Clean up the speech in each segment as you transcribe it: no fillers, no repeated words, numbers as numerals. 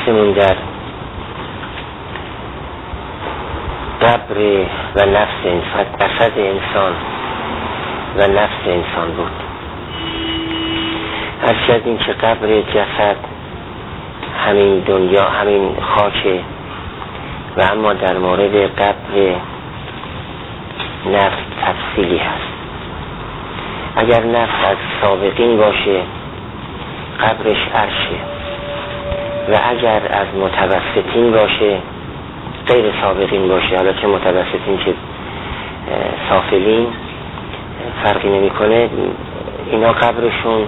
بحثمون در قبر و نفس انسان، جسد انسان و نفس انسان بود. هر کردیم که قبر جسد همین دنیا، همین خاکه، و اما در مورد قبر نفس تفصیلی هست. اگر نفس از سابقین باشه قبرش عرشه، و اگر از متوسطین باشه غیر سابقین باشه، حالا چه متوسطین چه سافلین فرقی نمیکنه، اینا قبرشون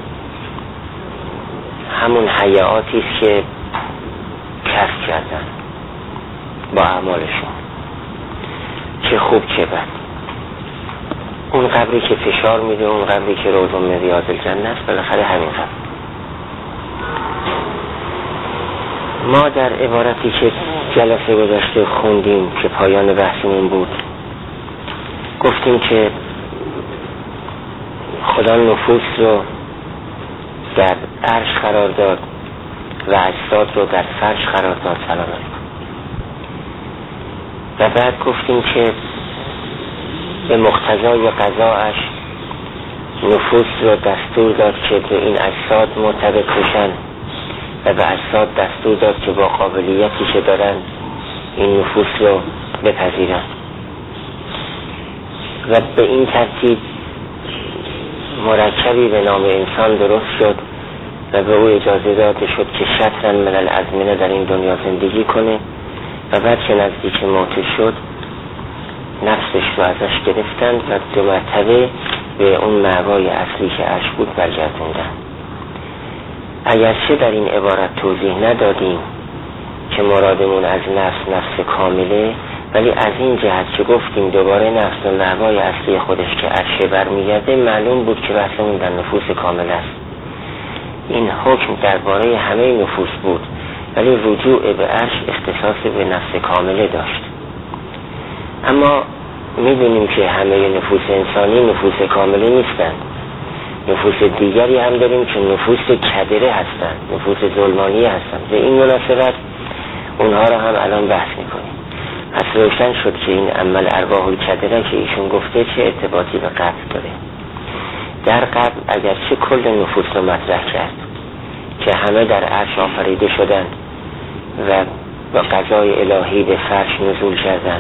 همون حیاتی است که کسب کردن با اعمالشون، چه خوب چه بد. اون قبری که فشار میده، اون قبری که روض من ریاض الجنه است، بالاخره همین قبر. ما در عبارتی که جلسه گذشته خوندیم که پایان بحثمون بود، گفتیم که خدا نفوس رو در عرش قرار داد و اجساد رو در فرش قرار داد. سلام علیکم. و بعد گفتیم که به مقتضای قضاءش نفوس رو دستور داد که به این اجساد مرتبط بشن و به اجساد دستور داد که با قابلیتی که دارن این نفوس رو بپذیرن، و به این ترتیب مرکبی به نام انسان درست شد و به او اجازه داده شد که شطرن من الازمنه در این دنیا زندگی کنه، و بعد که نزدیک موت شد نفسش رو ازش گرفتند و 2 مرتبه به اون مأوای اصلی که عرش بود برگردوندن. اگرچه در این عبارت توضیح ندادیم که مرادمون از نفس کامله، ولی از این جهت که گفتیم دوباره نفس و مأوای اصلی خودش که عرشه برمیگرده، معلوم بود که بحثمون در نفوس کامل است. این حکم درباره همه نفوس بود، ولی رجوع به عرش اختصاص به نفس کامله داشت. اما میدونیم که همه نفوس انسانی نفوس کامله نیستند. نفوس دیگری هم داریم که نفوس کدره هستند، نفوس ظلمانی هستند. به این مناسبت اونها را هم الان بحث میکنیم. پس روشن شد که این عمل ارواح الکدره که ایشون گفته چه ارتباطی به قبر داره. در قبر اگرچه کل نفوس رو مطرح کرد که همه در عرش آفریده شدند و با قضای الهی به فرش نزول کردند،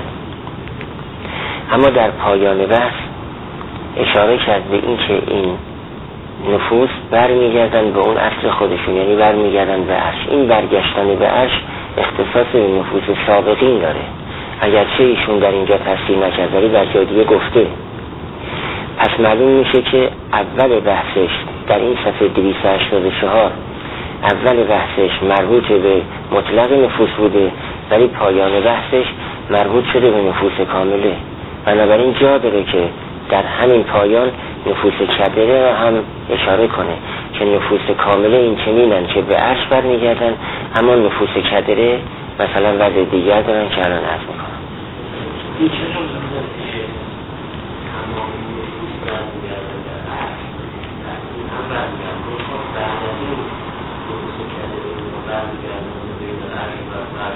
اما در پایان بحث اشاره کرد به این که این نفوس برمیگردن به اون اصل خودشون، یعنی برمیگردن به عرش. این برگشتن به عرش اختصاص به نفوس سابقین داره، اگرچه ایشون در اینجا تفسیر نکرد ولی در جای دیگه گفته. پس معلوم میشه که اول بحثش در این صفحه 284 اول بحثش مربوط به مطلق نفوس بوده، ولی پایان بحثش مربوط شده به نفوس کامله. بنابراین جا داره که در همین پایان نفوس کدره را هم اشاره کنه که نفوس کامله این چنینن که به عرش برمیگردن، اما نفوس کدره مثلا وضع دیگر دارن که الان عرض میکنم. این چه نوزده که تمام نفوس برمیگردن در عرش هم برمیگردن خود بعد از این نفوس کدره رو برمیگردن به این عرش و فرش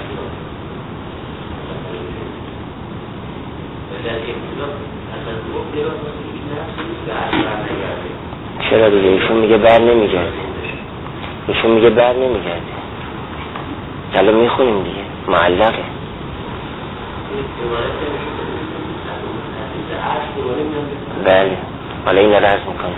و در ابتدا اصلا گفته را این نفس نیست به عرش برنگرده. چرا دیگه؟ ایشون میگه بر نمیگرده، ایشون میگه بر نمیگرده. حالا میخونیم دیگه، معلقه. بله، حالا این را عرض میکنه.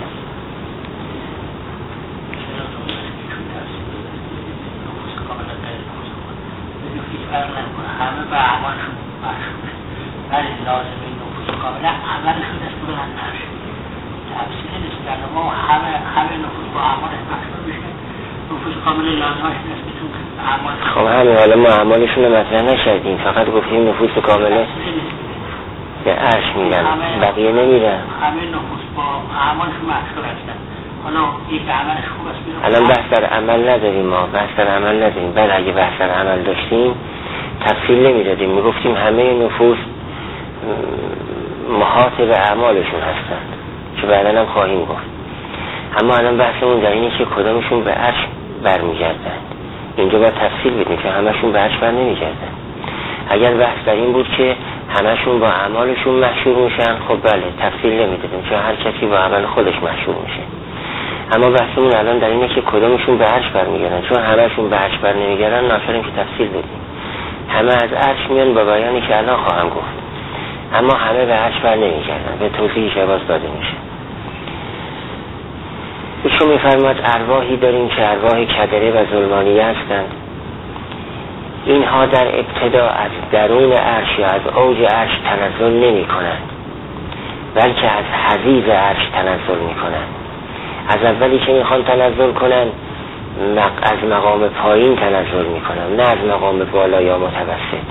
همه به اعمالشون مشهوره، ولی لازم این نفوس کامله عملشون دستور نشه. تفسیر نیست در ما همه نفوس با اعمالش مشهور بشه. نفوس کامله لازمش نیست که اعمالش. خب همین، حالا ما اعمالشون رو مطرح نشدیم، فقط گفتیم نفوس کامله به عرش میرن، بقیه نمیرن. همه نفوس با اعمالشون مشهور هستن. حالا یک عملش خوب است میره. الان بحث در عمل نداریم، ما بحث در عمل نداریم. بله اگه بحث در عمل داشتیم تفصیل نمیدادیم، میگفتیم همه نفوس محاط به اعمالشون هستند که بعدا هم خواهیم گفت. اما الان بحثمون در اینه که کدامشون به عرش برمیگردند اینجا باید تفصیل بدیم که همشون به عرش بر نمیگردن. اگر بحث در این بود که همشون با اعمالشون محشور میشن، خب بله تفصیل نمیدادیم، چون هر کسی با عمل خودش محشور میشه. اما بحثمون الان در اینه که کدومشون به عرش برمیگردن، چون همشون به عرش بر نمیگردن ناچاریم که تفصیل بدیم. همه از عرش میان با بیانی که الان خواهم گفت، اما همه به عرش بر نمیگردن، به توضیح شباز داده میشه. ایشون میفرماد ارواحی داریم که ارواح کدره و ظلمانیه هستند. اینها در ابتدا از درون عرش یا از اوج عرش تنزل نمی کنند، بلکه از حضیض عرش تنزل می کنند. از اولی که میخوان تنزل کنند از مقام پایین تنزل می کنند، نه از مقام بالا یا متوسط.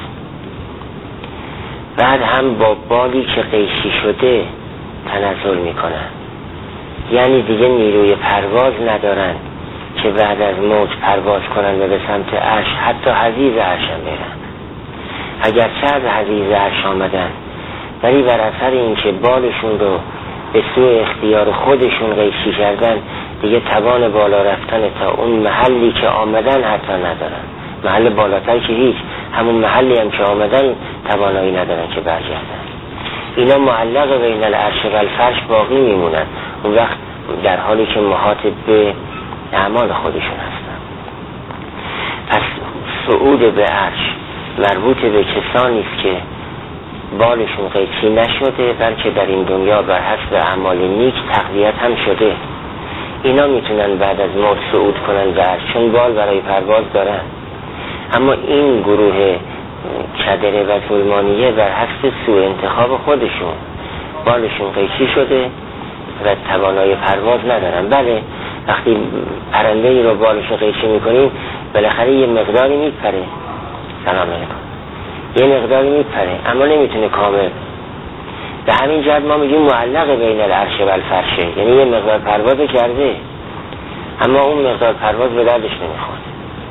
بعد هم با بالی که قیشی شده تنزل می کنند، یعنی دیگه نیروی پرواز ندارن که بعد از موج پرواز کنن و به سمت عرش، حتی حضیض عرش هم برن. اگرچه از حضیض عرش آمدن، ولی بر اثر این که بالشون رو به سوی اختیار خودشون قیشی کردن، دیگه توان بالا رفتن تا اون محلی که آمدن حتی ندارن. محل بالاتر که هیچ، همون محلی هم که آمدن توانایی ندارن که برگردن. اینا معلق بین العرش و الفرش باقی میمونن، اون وقت در حالی که محاط به اعمال خودشون هستن. پس صعود به عرش مربوط به کسانی است که بالشون قیچی نشده، بلکه در این دنیا بر حسب اعمال نیک تقویت هم شده. اینا میتونن بعد از موت صعود کنن به عرش، چون بال برای پرواز دارن. اما این گروه کدره و ظلمانیه بر حسب سوء انتخاب خودشون بالشون قیچی شده و توانایی پرواز ندارن. بله وقتی پرنده ای رو بالش قیچی میکنیم بالاخره یه مقداری میپره، سلام علیکم، یه مقداری میپره اما نمیتونه کامل. به همین جهت ما میگیم معلق بین العرش و الفرشه، یعنی یه مقدار پرواز کرده اما اون مقدار پرواز به دردش نمیخواد.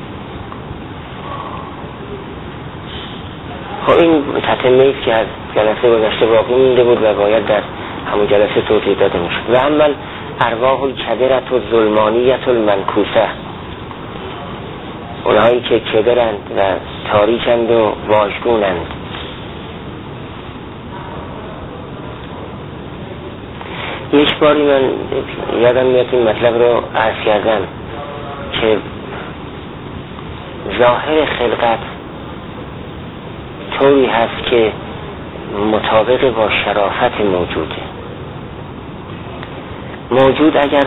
خب این تتمه ایست که از جلسه گذشته باقی مونده بود و باید در همون جلسه توضیح داده میشد. و اما ارواح الکدرة و ظلمانیة المنکوسه، اونهایی که کدرند و تاریکند و واژگونند. یک باری من یادم میاد این مطلب رو عرض کردم که ظاهر خلقت طوری هست که مطابق با شرافت موجوده. موجود اگر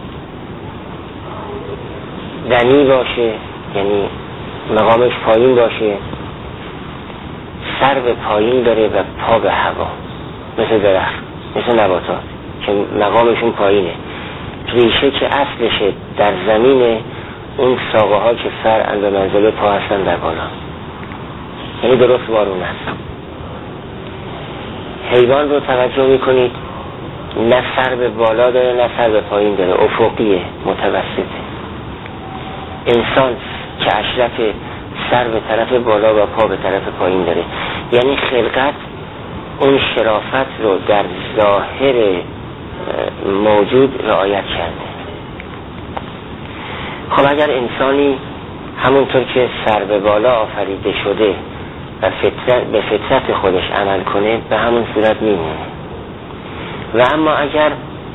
دنی باشه، یعنی مقامش پایین باشه، سر به پایین داره و پا به هوا، مثل درخت، مثل نباتات که مقامشون پایینه. ریشه که اصلشه در زمینه، اون ساقه ها که فرعن به منزله پا هستن در بالا، یعنی درست وارون هست. حیوان رو توجه میکنید نه سر به بالا داره نه سر به پایین داره، افقیه، متوسطه. انسان که اشرف سر به طرف بالا و پا به طرف پایین داره، یعنی خلقت اون شرافت رو در ظاهر موجود رعایت کرده. خب اگر انسانی همونطور که سر به بالا آفریده شده و به فطرت خودش عمل کنه به همون صورت میمونه. و اما اگر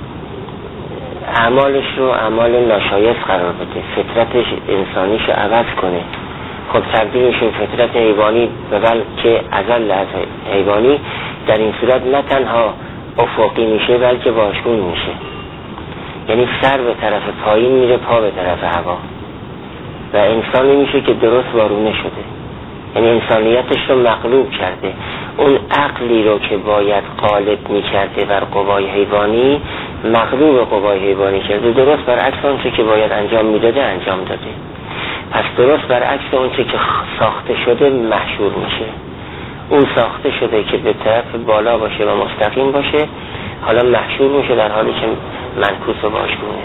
اعمالش رو اعمال ناشایست قرار بده، فطرتش انسانیش رو عوض کنه، خب تبدیل میشه فطرت حیوانی به بلکه اذل از حیوانی. در این صورت نه تنها افقی میشه بلکه واژگون میشه، یعنی سر به طرف پایین میره، پا به طرف هوا، و انسانی میشه که درست وارونه شده، یعنی انسانیتش رو مغلوب کرده. اون عقلی رو که باید غالب میکرده بر قوای حیوانی، مغلوب قوای حیوانی کرده، درست برعکس اون چه که باید انجام میداده انجام داده. پس درست برعکس اون چه که ساخته شده محشور میشه. اون ساخته شده که به طرف بالا باشه و مستقیم باشه، حالا محشور میشه در حالی که منکوس و واژگونه.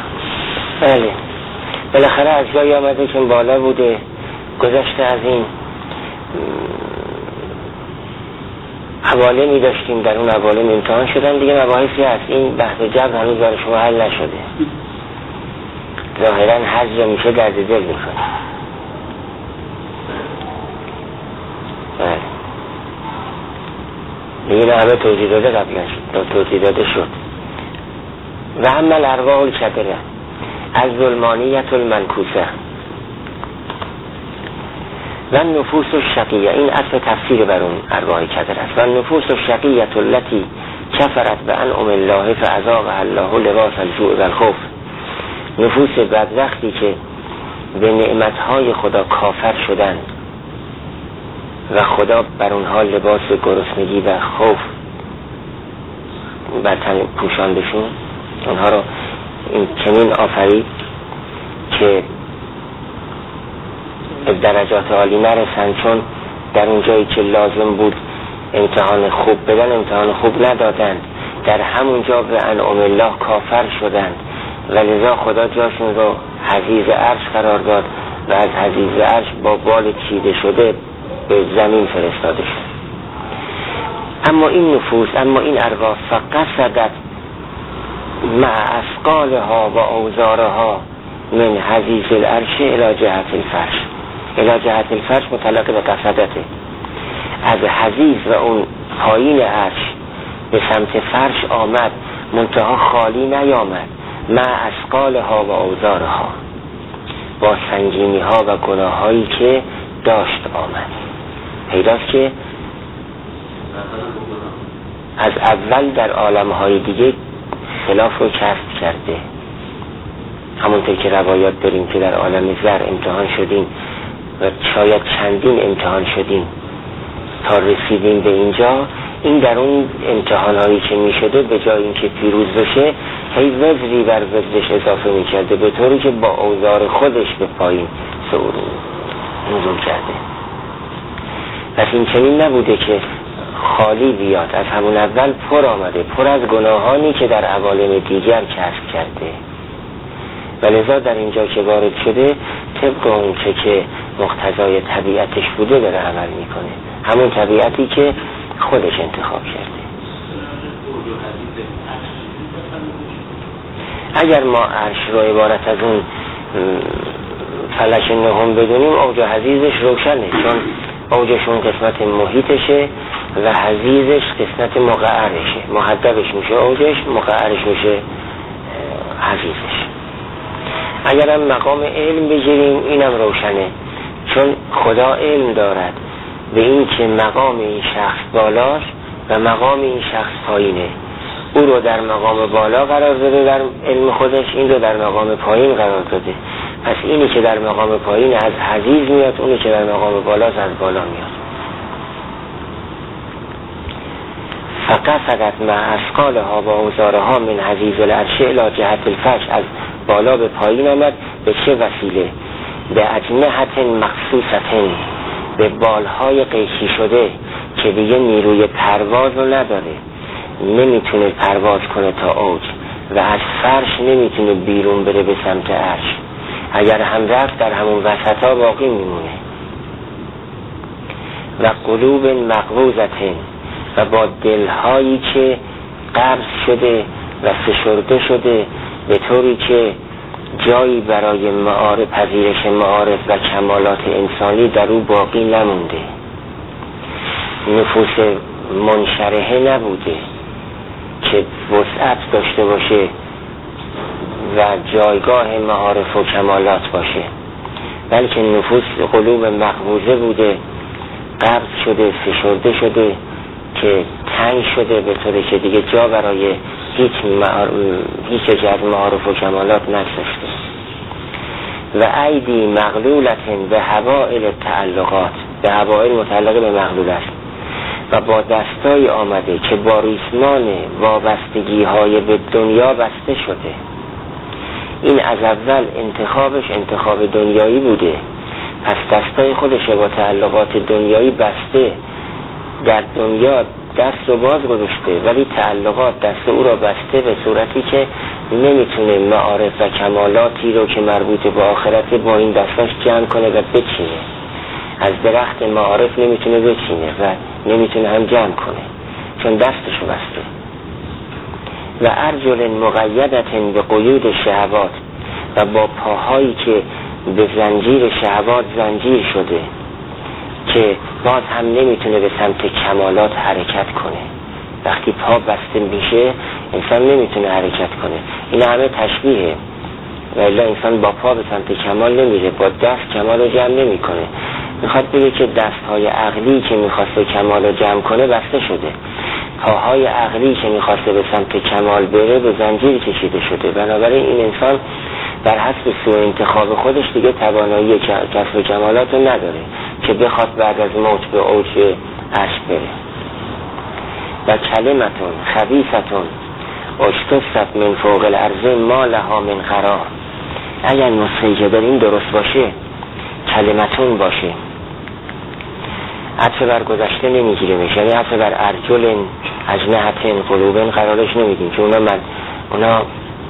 بله بالاخره از جایی آمده که بالا بوده، گذشته از این عوالمی داشتیم، در اون عوالم امتحان شدن دیگه، مباحثی هست. این بحث جبر هنوز برای شما حل نشده، ظاهرا هر جا میشه درد دل میکنه. دیگه همه توضیح داده قبلا شد، توضیح داده شد. و اما الارواح الکدره الظلمانیت المنکوسه و نفوس الشقیه، این اصل تفسیر بر اون ارواح کدر است. و نفوس الشقیه التي کفرت بانعم الله فاذاقها الله لباس الجوع و الخوف، نفوس بدبختی که به نعمتهای خدا کافر شدند و خدا بر اونها لباس گرسنگی و خوف بر تن پوشاندشون، اونها رو این چنین آفرید که به درجات عالی نرسن، چون در اون جایی که لازم بود امتحان خوب بدن امتحان خوب ندادند، در همون جا به انعم الله کافر شدند و لذا خدا جاشون رو حضیض عرش قرار داد و از حضیض عرش با بال چیده شده به زمین فرستاده شد. اما این نفوس، اما این ارواح فقصدت مع اثقالها و اوزارها من حضیض العرش الى جهت الفرش. الى جهت الفرش متعلق به قصدته، از حضیض و اون پایین عرش به سمت فرش آمد، منتها خالی نیامد، مع اثقالها و اوزارها، با سنگینی ها و گناه هایی که داشت آمد. پیداست که از اول در عالم های دیگه خلاف رو کسب کرده. همونطور که روایات داریم که در عالم زر امتحان شدیم و شاید چندین امتحان شدیم تا رسیدیم به اینجا. این در اون امتحان هایی که می شده به جای اینکه پیروز بشه هی وزری بر وزرش اضافه می کرده، به طوری که با اوزار خودش به پایین نزول کرده. پس این چنین نبوده که خالی بیاد، از همون اول پر آمده، پر از گناهانی که در عوالم دیگر کسب کرده و لذا در اینجا که وارد شده طبق اون که مقتضای طبیعتش بوده داره عمل میکنه، همون طبیعتی که خودش انتخاب کرده. اگر ما عرش رو عبارت از اون فلک نهم بدونیم، اوج و حضیضش روشنه، چون اوجشون قسمت محیطشه و حضیضش قسمت مقعرشه. محدبش میشه اوجش، مقعرش میشه حضیضش. اگر هم مقام علم بگیریم اینم روشنه، چون خدا علم دارد به این که مقام این شخص بالاست و مقام این شخص پایینه. او رو در مقام بالا قرار داده در علم خودش، این رو در مقام پایین قرار داده. پس اینی که در مقام پایین از حضیض میاد، اونی که در مقام بالا از بالا میاد. فقصدت مع اثقالها و اوزارها من حضیض العرش الی جهت الفرش، از بالا به پایین آمد. به چه وسیله؟ به اجنحة مخصوصة، به بالهای قیچی شده که دیگه نیروی پرواز رو نداره، نمیتونه پرواز کنه تا اوج و از فرش نمیتونه بیرون بره به سمت عرش. اگر هم رفت در همون وسط ها باقی میمونه. و قلوب مقبوضة، و با دلهایی که قبض شده و فشرده شده به طوری که جایی برای معارف، پذیرش معارف و کمالات انسانی در او باقی نمونده. نفوس منشرحه نبوده که وسعت داشته باشه و جایگاه معارف و کمالات باشه، بلکه نفوس قلوب مقبوضه بوده، قبض شده، فشرده شده که تنگ شده به طوری که دیگه جا برای هیچ جد معارف و کمالات نگذاشته. و ایدی مغلولت به حوائل تعلقات، به حوائل متعلقه به مغلول است، و با دستای آمده که با ریسمان وابستگی های به دنیا بسته شده. این از اول انتخابش انتخاب دنیایی بوده، پس دستای خودش با تعلقات دنیایی بسته، در دنیا دست رو باز گذاشته ولی تعلقات دست او را بسته به صورتی که نمیتونه معارف و کمالاتی رو که مربوط به آخرت با این دستاش جمع کنه و بچینه. از درخت معارف نمیتونه بچینه و نمیتونه هم جمع کنه چون دستشو بسته. و ارجل مقیدت به قیود شهوات، و با پاهایی که به زنجیر شهوات زنجیر شده که باز هم نمیتونه به سمت کمالات حرکت کنه. وقتی پا بسته میشه انسان نمیتونه حرکت کنه. این همه تشبیهه، ولی انسان با پا به سمت کمال نمیره، با دست کمال رو جمع نمیکنه. میخواد بگه که دستهای عقلی که میخواسته کمال رو جمع کنه بسته شده، پاهای عقلی که میخواسته به سمت کمال بره به زنجیر کشیده شده. بنابراین این انسان در حسب سوء انتخاب خودش دیگه توانایی کسب کمالات رو نداره که بخواد بعد از موت به اوج عرش بره. و کلمتون خبیثتون اجتثت من فوق الارض ما لها من قرار. اگر نسخه‌ای که داریم درست باشه کلمتون باشه، عطف بر گذشته نمیگیریمش، یعنی عطف بر ارجل اجنحتن قلوبن قرارش نمیدیم که اونا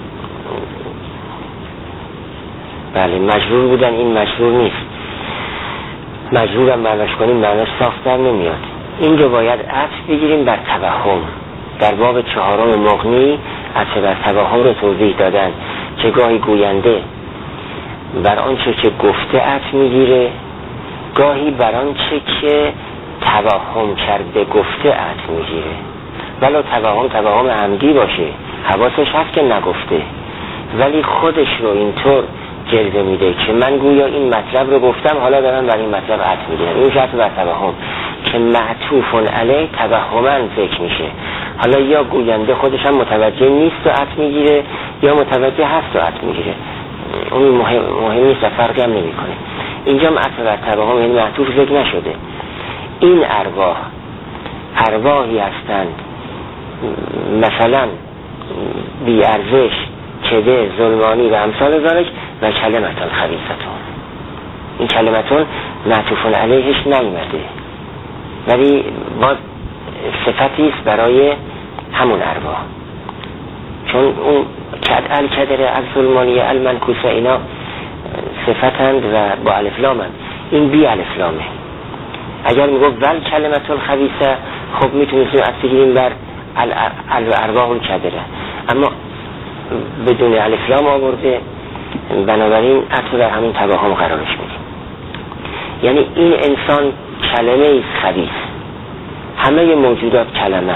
بله مجرور بودن، این مجرور نیست. مجرور هم معناش کنیم معناش صاف در نمیاد. این رو باید عطف بگیریم بر توهم. در باب 4 مغنی عطف بر توهم رو توضیح دادن که گاهی گوینده بر آنچه که گفته عطف میگیره، گاهی بر آنچه که توهم کرده گفته عطف میگیره. ولو توهم عمدی باشه، حواسش هست که نگفته، ولی خودش رو اینطور جلوه میده که من گویا این مطلب رو گفتم، حالا دارم بر این مطلب عطف میگیرم. این عطف بر توهم که معطوف علیه توهما فکر میشه. حالا یا گوینده خودش هم متوجه نیست و عطف میگیره، یا متوجه هست و عطف میگیره. اون مهم نیست و فرقی هم نمیکنه. اینجا عطف بر توهم یعنی معطوف ذکر نشده. این ارواحی هستند مثلا بی ارزش، کده، ظلمانی و امثال ذالک. و کلمتون خبیثتون، این کلمتون معطوف علیهش نیامده، ولی باز صفتی است برای همون ارواح، چون اون الکدر الظلمانی المنکوسه اینا صفتند و با الف لامند، این بی الف لامه. اگر میگفت ول کلمتون خبیثه خب میتونیم عطف بگیریم بر الارواح الکدره، اما بدون الف لام آورده، بنابراین عطف در همین توهم قرارش میدیم. یعنی این انسان کلمه ایست خبیث. همه موجودات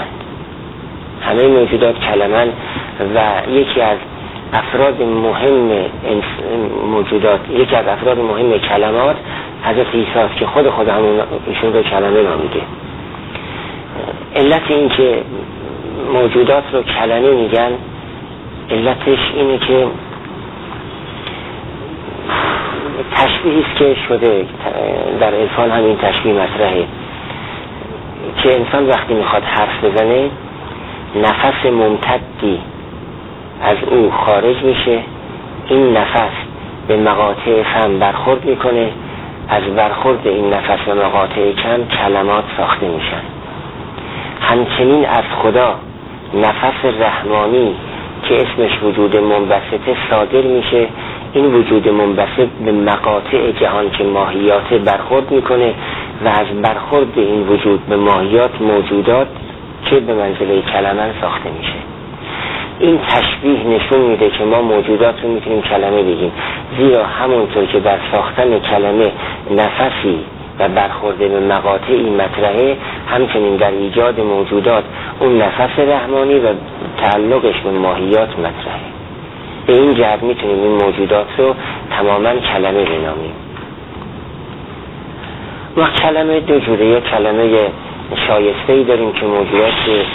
کلمن و یکی از افراد مهم موجودات، یکی از افراد مهم کلمات حضرت عیسی است که خود همون ایشون رو کلمه نامیده. علت این که موجودات رو کلمه میگن، علتش اینه که تشبیهی است که شده در عرفان، همین تشبیه مطرحه که انسان وقتی میخواد حرف بزنه نفس ممتدی از او خارج میشه، این نفس به مقاطع فم برخورد میکنه، از برخورد این نفس به مقاطع کم کلمات ساخته میشن. همچنین از خدا نفس رحمانی که اسمش وجود منبسطه صادر میشه، این وجود منبسط به مقاطع جهان که ماهیات برخورد میکنه و از برخورد این وجود به ماهیات موجودات که به منزله کلمه ساخته میشه. این تشبیه نشون میده که ما موجودات رو میتونیم کلمه بگیم، زیرا همونطور که در ساختن کلمه نفسی و برخورد به مقاطعی مطرحه، همچنین در ایجاد موجودات اون نفس رحمانی و تعلقش به ماهیات مطرحه. به این جهت میتونیم این موجودات رو تماما کلمه بنامیم. و کلمه دو جوره، یک کلمه شایسته‌ای داریم که موجودات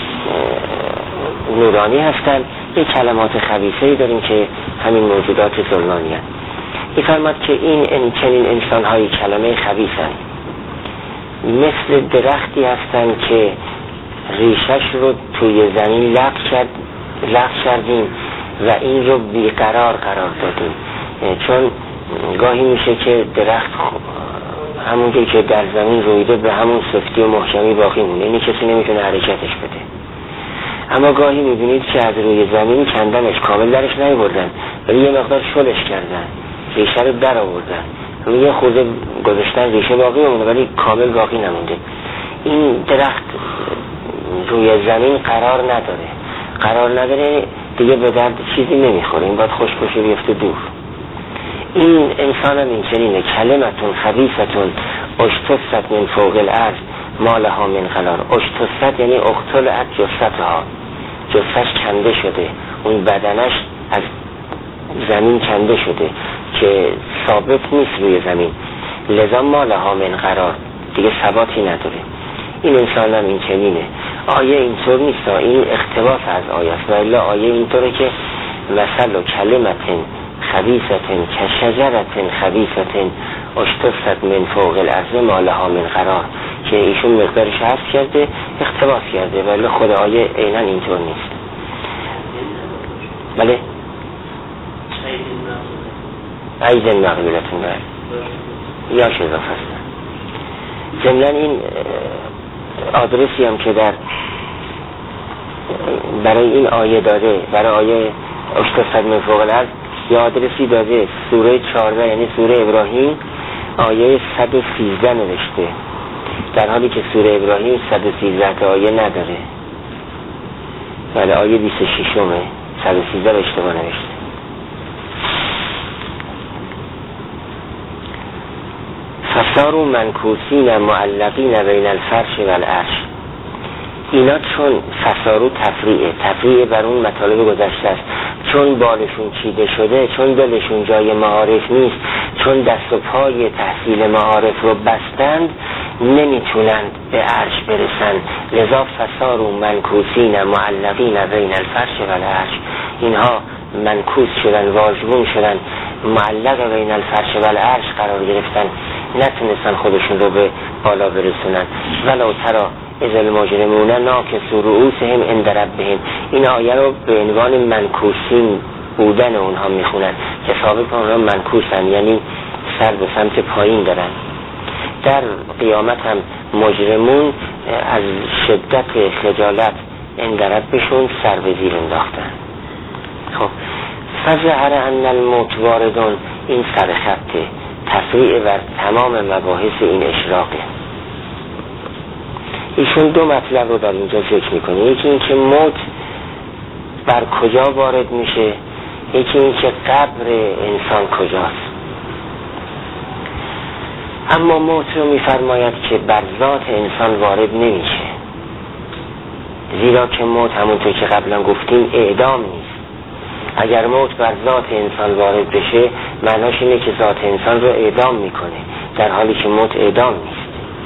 نورانی هستند، یک کلمات خبیثه‌ای داریم که همین موجودات ظلمانی هستند. می‌فرماد که این چنین انسان‌های کلمه خبیثند، مثل درختی هستند که ریشش رو توی زمین لق کردیم و این رو بیقرار قرار دادیم، چون گاهی میشه که درخت همونجایی که در زمین رویده به همون سفتی و محکمی باقی مونه، یعنی کسی نمیتونه حرکتش بده. اما گاهی میبینید که از روی زمین کندنش، کامل درش نیاوردن ولی یه مقدار شلش کردن، ریشه رو در آوردن، یه خورده گذاشتن ریشه باقی مونده ولی کامل باقی نمونده. این درخت روی زمین قرار نداره دیگه به درد چیزی نمیخوره، این باید خوش باشه بیفته دور. این انسان هم این چنینه، کلمتون خبیثتون اشتست من فوق الارض ما لها من قرار. اشتست یعنی اقتلعت جثتها، جثش کنده شده، اون بدنش از زمین کنده شده که ثابت نیست روی زمین، لذا ما لها من قرار، دیگه ثباتی نداره. این انسان هم این چنینه. آیه اینطور نیست، این اقتباس از آیه است، ولی آیه اینطوره که مثل و کلمتن خبیثتن که شجرتن خبیثتن اشتست من فوق الارض ما لها من قرار، که ایشون مقدارش حذف کرده اقتباس کرده، ولی خود آیه عیناً اینطور نیست. بله عیدن مقبولتون بله یا اضافه است. ضمناً این آدرسی هم که برای این آیه داده، برای آیه اشتست من فوق الارض یه آدرسی داده، سوره 14 یعنی سوره ابراهیم آیه 113 نوشته، در حالی که سوره ابراهیم 113 تا آیه نداره. بله آیه 26 113 اشتباه نوشته. فصاروا منکوسین معلقین بین الفرش و العرش. اینا چون فصارو تفریعه بر اون مطالب گذشته است، چون بالشون چیده شده، چون دلشون جای معارف نیست، چون دست و پای تحصیل معارف رو بستند، نمیتونند به عرش برسن، لذا فصاروا منکوسین معلقین بین الفرش و العرش. اینها منکوس شدن، واژگون شدن، معلق بین الفرش و العرش قرار گرفتن، نتونستن خودشون رو به بالا برسونن. ولو ترى اذ المجرمون ناکسوا رؤوسهم عند ربهم. این آیه رو به عنوان منکوسین بودن اونها میخونن که ثابت اونها منکوسن، یعنی سر به سمت پایین دارن. در قیامت هم مجرمون از شدت خجالت عند ربشون سر به زیر انداختن. خب فظهر ان الموت واردون، این سرخطه تفریع بر تمام مباحث این اشراقه. ایشون دو مطلب رو در اینجا ذکر میکنه، یکی این که موت بر کجا وارد میشه، یکی این که قبر انسان کجاست. اما موت رو میفرماید که بر ذات انسان وارد نمیشه، زیرا که موت همونطور که قبلا گفتیم اعدام نیست. اگر موت بر ذات انسان وارد بشه معناش اینه که ذات انسان رو اعدام میکنه، در حالی که موت اعدام نیست،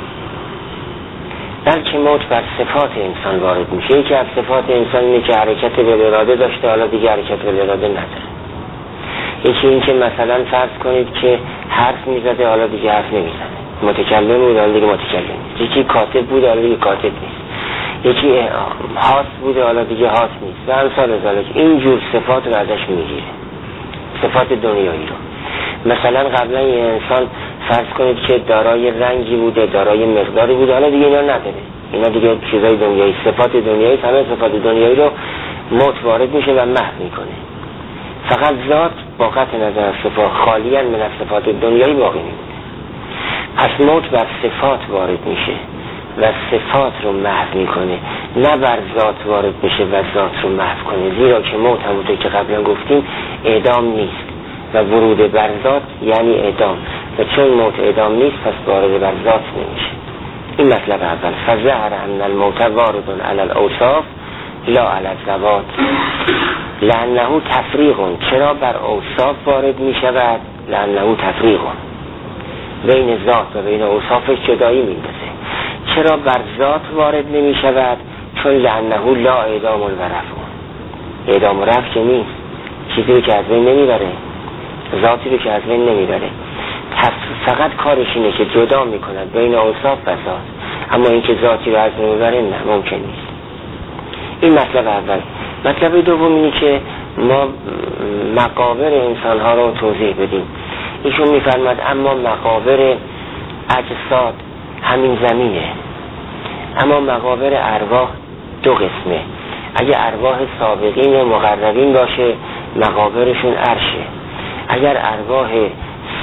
بلکه موت بر صفات انسان وارد میشه. یکی از صفات انسان اینه که حرکت بالاراده داشته، حالا دیگه حرکت بالاراده نداره. یکی این که مثلا فرض کنید که حرف میزده، حالا دیگه حرف نمیزنه، متکلم بود حالا دیگه متکلم نیست. یکی کاتب بود حالا دیگه کاتب نیست. یکی هاست بوده حالا دیگه هاست نیست و امثال ذالک. اینجور صفات رو ازش میگیره، صفات دنیایی رو. مثلا قبلا یه انسان فرض کنید که دارای رنگی بوده، دارای مقداری بوده، حالا دیگه اینا نداره، اینا دیگه چیزای دنیایی، صفات دنیایی، همه صفات دنیایی رو موت وارد میشه و محو میکنه. فقط ذات با قطع نظر از صفات خالیاً من از صفات دنیایی باقی میمونه. پس موت بر صفات وارد میشه و صفات رو محو میکنه، نه بر ذات وارد بشه و ذات رو محو کنه، زیرا که موت همونطور که قبلا گفتیم اعدام نیست و ورود بر ذات یعنی اعدام، و چون موت اعدام نیست پس وارد بر ذات نمیشه. این مطلب اول. فظهر ان الموت وارد علی الاوصاف لا علی الذوات لانه تفریق. چرا بر اوصاف وارد میشود؟ لانه تفریق، بین ذات و بین اوصافش جدایی میندازه. چرا بر ذات وارد نمی شود؟ چون لانه لا اعدام و رفع. اعدام و رفع که نیست، چیزی رو که از بین نمیبره، ذاتی رو که از بین نمیبره. فقط کارش اینه که جدا میکند بین اوصاف و ذات، اما اینکه ذاتی رو از بین ببره نه، ممکن نیست. این مطلب اول. مطلب دوم اینه که ما مقابر انسان ها رو توضیح بدیم. ایشون میفرماد اما مقابر اجساد همین زمینه، اما مقابر ارواح دو قسمه. اگه ارواح سابقین مقربین باشه مقابرشون عرشه، اگر ارواح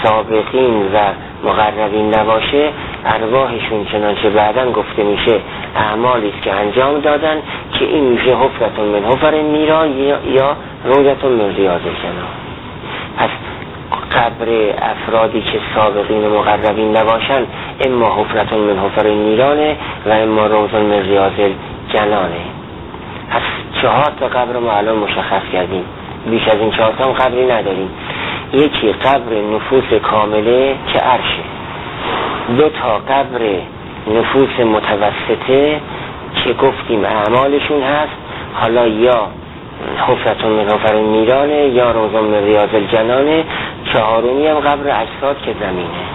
سابقین و مقربین نباشه، ارواحشون چنانچه بعداً گفته میشه اعمالی است که انجام دادن که این میشه حفرة من حفر النیران یا روضة من ریاض الجنان. پس قبر افرادی که سابقین و مقربین نباشن اما حفرة من حفر النیرانه و اما روضة من ریاض الجنانه. پس 4 تا قبر ما الان مشخص کردیم، بیش از این 4 تا هم قبری نداریم. یکی قبر نفوس کامله که عرشه، 2 تا قبر نفوس متوسطه که گفتیم اعمالشون هست، حالا یا حفرة من حفر النیرانه یا روضة من ریاض الجنانه، 4می هم قبر اجساد که زمینه.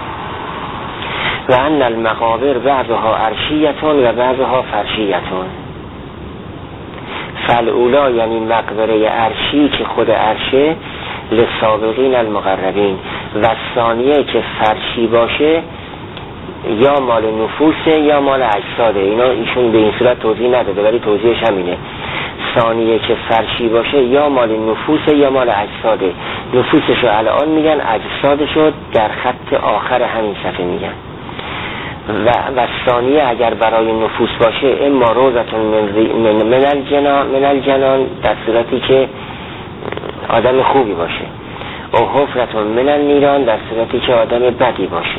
و ان المقابر بعضها عرشیتون و بعضها فرشیتون. فالاولا یعنی مقبره عرشی که خود عرشه للسابقین المقربین، و ثانیه که فرشی باشه یا مال نفوسه یا مال اجساده. اینا ایشون به این صورت توضیح نداده ولی توضیحش همینه. ثانیه که فرشی باشه یا مال نفوسه یا مال اجساده. نفوسشو الان میگن، اجسادشو در خط آخر همین صفحه میگن. و ثانیه اگر برای نفوس باشه اما روضة من الجنان، در صورتی که آدم خوبی باشه، و حفرة من النیران در صورتی که آدم بدی باشه.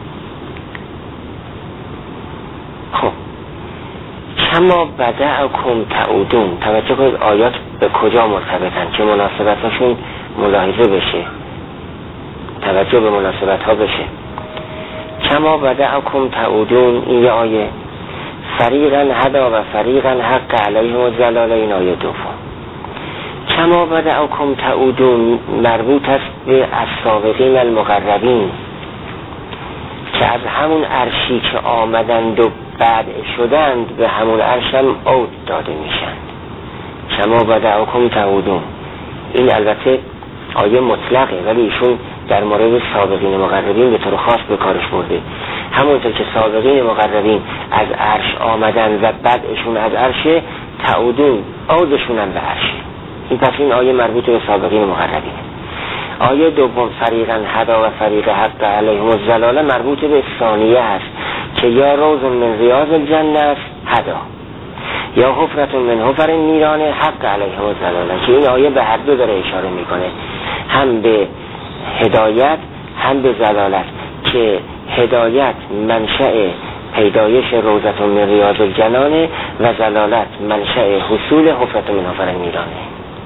خب کما بدأکم تعودون، توجه کنید آیات به کجا مرتبطن که مناسبتاشون ملاحظه بشه، توجه به مناسبت ها بشه. کما بدأکم تعودون، این یه آیه. فریقا هدا و فریقا حق علیهم الضلاله، این آیه دوم. کما بدأکم تعودون مربوط است به السابقین المقربین که از همون عرشی که آمدند و بعد شدند به همون عرش هم عود داده میشن. کما بدأکم تعودون، این البته آیه مطلقه ولی ایشون در مورد سابقین مقربین به طور خاص به کارش برده. همونطور که سابقین مقربین از عرش آمدن و بعدشون از عرش، تعودون عودشون هم به عرشه. این پس این آیه مربوط به سابقین مقربین. آیه دوم فریقا هدا و فریق حق علیهم الضلاله مربوط به ثانیه هست که یا روضة من ریاض الجنه است هدا، یا حفرة من حفر النیران حق علیهم الضلاله، که این آیه به هر دو داره اشاره میکنه، هم به هدایت هم به ضلالت، که هدایت منشأ پیدایش روضة من ریاض الجنان و ضلالت منشأ حصول حفرة من حفر النیرانه.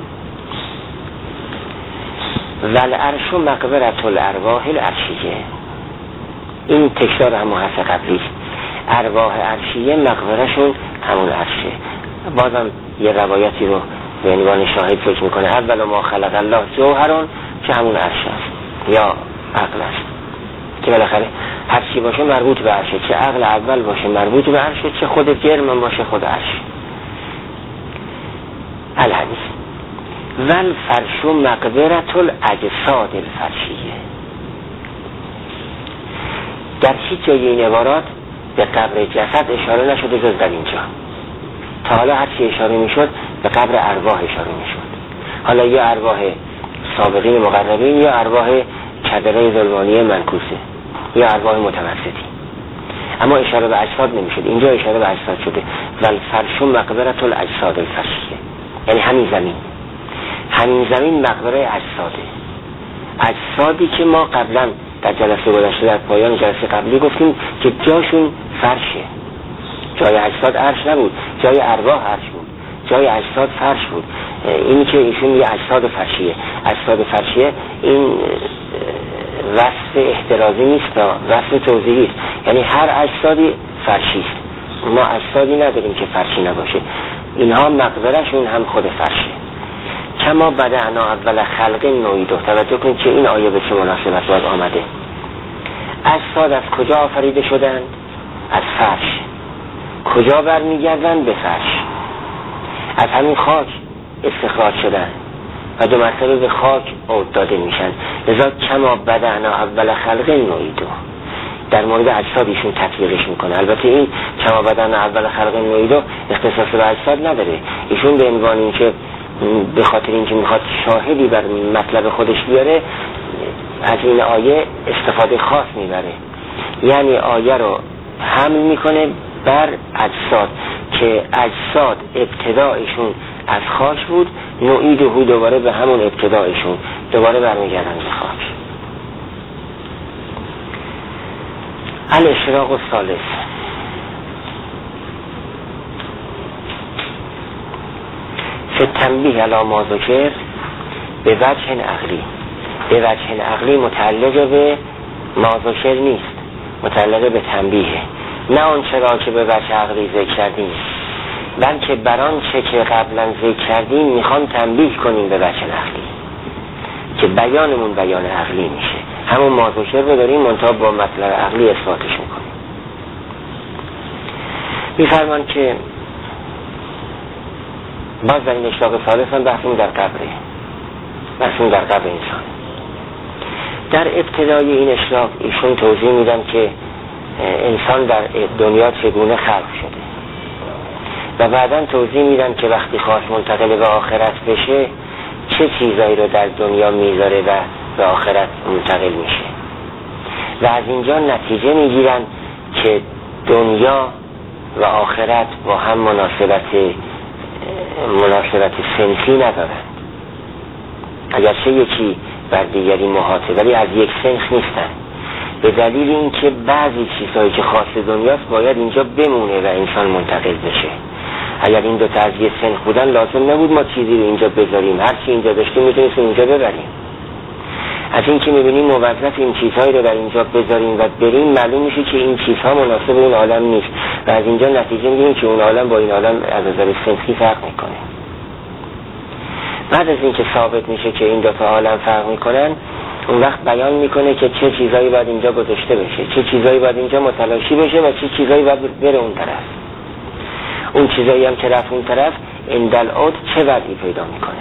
و العرش مقبرة الارواح العرشیه، این تکرار همون حرف قبلی است. ارواح عرشیه مقبرشون همون عرشه. بازم یه روایتی رو به عنوان شاهد فکر میکنه. اول ما خلق الله جوهرون، که همون عرش است یا عقل است، که بالاخره هر چی باشه مربوط به عرشه، چه عقل اول باشه مربوط به عرشه، چه خود جرم باشه خود عرش. الحدیث ول فرش مقبرة الاجساد الفرشیه. در هیچ جای این عبارات به قبر جسد اشاره نشده جز در اینجا. تا حالا هر چی اشاره میشد به قبر ارواح اشاره میشد، حالا یا ارواح سابقین مقربین یا ارواح کدره ظلمانی منکوسه یا ارواح متوسطی، اما اشاره به اجساد نمیشد. اینجا اشاره به اجساد شده. ول فرش مقبرة الاجساد الفرشیه، یعنی همین زمین مقبره اجساده. اجسادی که ما قبلا در جلسه گذشته در پایان جلسه قبلی گفتیم که جاشون فرشه. جای اجساد عرش نبود، جای ارواح عرش بود، جای اجساد فرش بود. اینی که ایشون یه اجساد فرشیه. اجساد فرشیه این وصف احترازی نیست، وصف توضیحی است. یعنی هر اجسادی فرشی است. ما اجسادی نداریم که فرشی نباشه. اینها مقبرشون هم خود فرشه. کما بدأنا اول خلق نعیده. توجه کنید که این آیه به چه مناسبت باز آمده. اجساد از کجا آفریده شدند؟ از فرش. کجا برمیگردند؟ به فرش. از همین خاک استخراج شدند و 2 مرتبه به خاک عود داده میشن. لذا کما بدأنا اول خلق نعیده در مورد اجسادشون تطبیقش میکنه. البته این کما بدأنا اول خلق نعیده اختصاص به اجساد نداره. ایشون به عنوان اینکه به خاطر اینکه میخواد شاهدی بر مطلب خودش بیاره از این آیه استفاده خاص میبره، یعنی آیه رو حمل میکنه بر اجساد که اجساد ابتدایشون از خاک بود، نعیده دوباره به همون ابتدایشون، دوباره برمیگردن به خاک. الاشراق الثالث، فی تنبیه علی ما ذکر به وجه عقلی. به وجه عقلی متعلق به ما ذکر نیست، متعلق به تنبیه، نه اون چرا که به وجه عقلی ذکر کردیم، بلکه بران چه که قبلا ذکر کردیم میخوام تنبیه کنیم به وجه عقلی که بیانمون بیان عقلی میشه. همون ما ذکر رو داریم منتها با مطلب عقلی اثباتش میکنیم. میفرمان که باز در این اشراق ثالث هم بحثمون در قبره، بحثمون در قبر انسان. در ابتدای این اشراق ایشون توضیح میدن که انسان در دنیا چگونه خلق شده و بعداً توضیح میدن که وقتی خواهش منتقل به آخرت بشه چه چیزایی رو در دنیا میذاره و به آخرت منتقل میشه و از اینجا نتیجه میگیرن که دنیا و آخرت با هم مناسبت صنفی ندارن، اگرچه یکی بر دیگری محاطه ولی از یک صنف نیستن، به دلیل اینکه بعضی چیزهایی که خاص دنیاست باید اینجا بمونه و انسان منتقل بشه. اگر این دو تا از یک صنف بودن لازم نبود ما چیزی رو اینجا بذاریم، هر چی اینجا داشتیم میتونستیم اینجا ببریم. از این که میبینیم موظف این چیزهایی رو در اینجا بذاریم و بریم، معلوم میشه که این چیزها مناسب اون عالم نیست و از اینجا نتیجه میگیریم که اون عالم با این عالم از نظر صنفی فرق میکنه. بعد از اینکه ثابت میشه که این دو تا عالم فرق میکنن، اون وقت بیان میکنه که چه چیزایی باید اینجا گذاشته بشه، چه چیزایی باید اینجا متلاشی بشه و چه چیزایی باید بره اون طرف. اون چیزایی هم که رفت اون طرف اندالعود چه وضعی پیدا میکنه.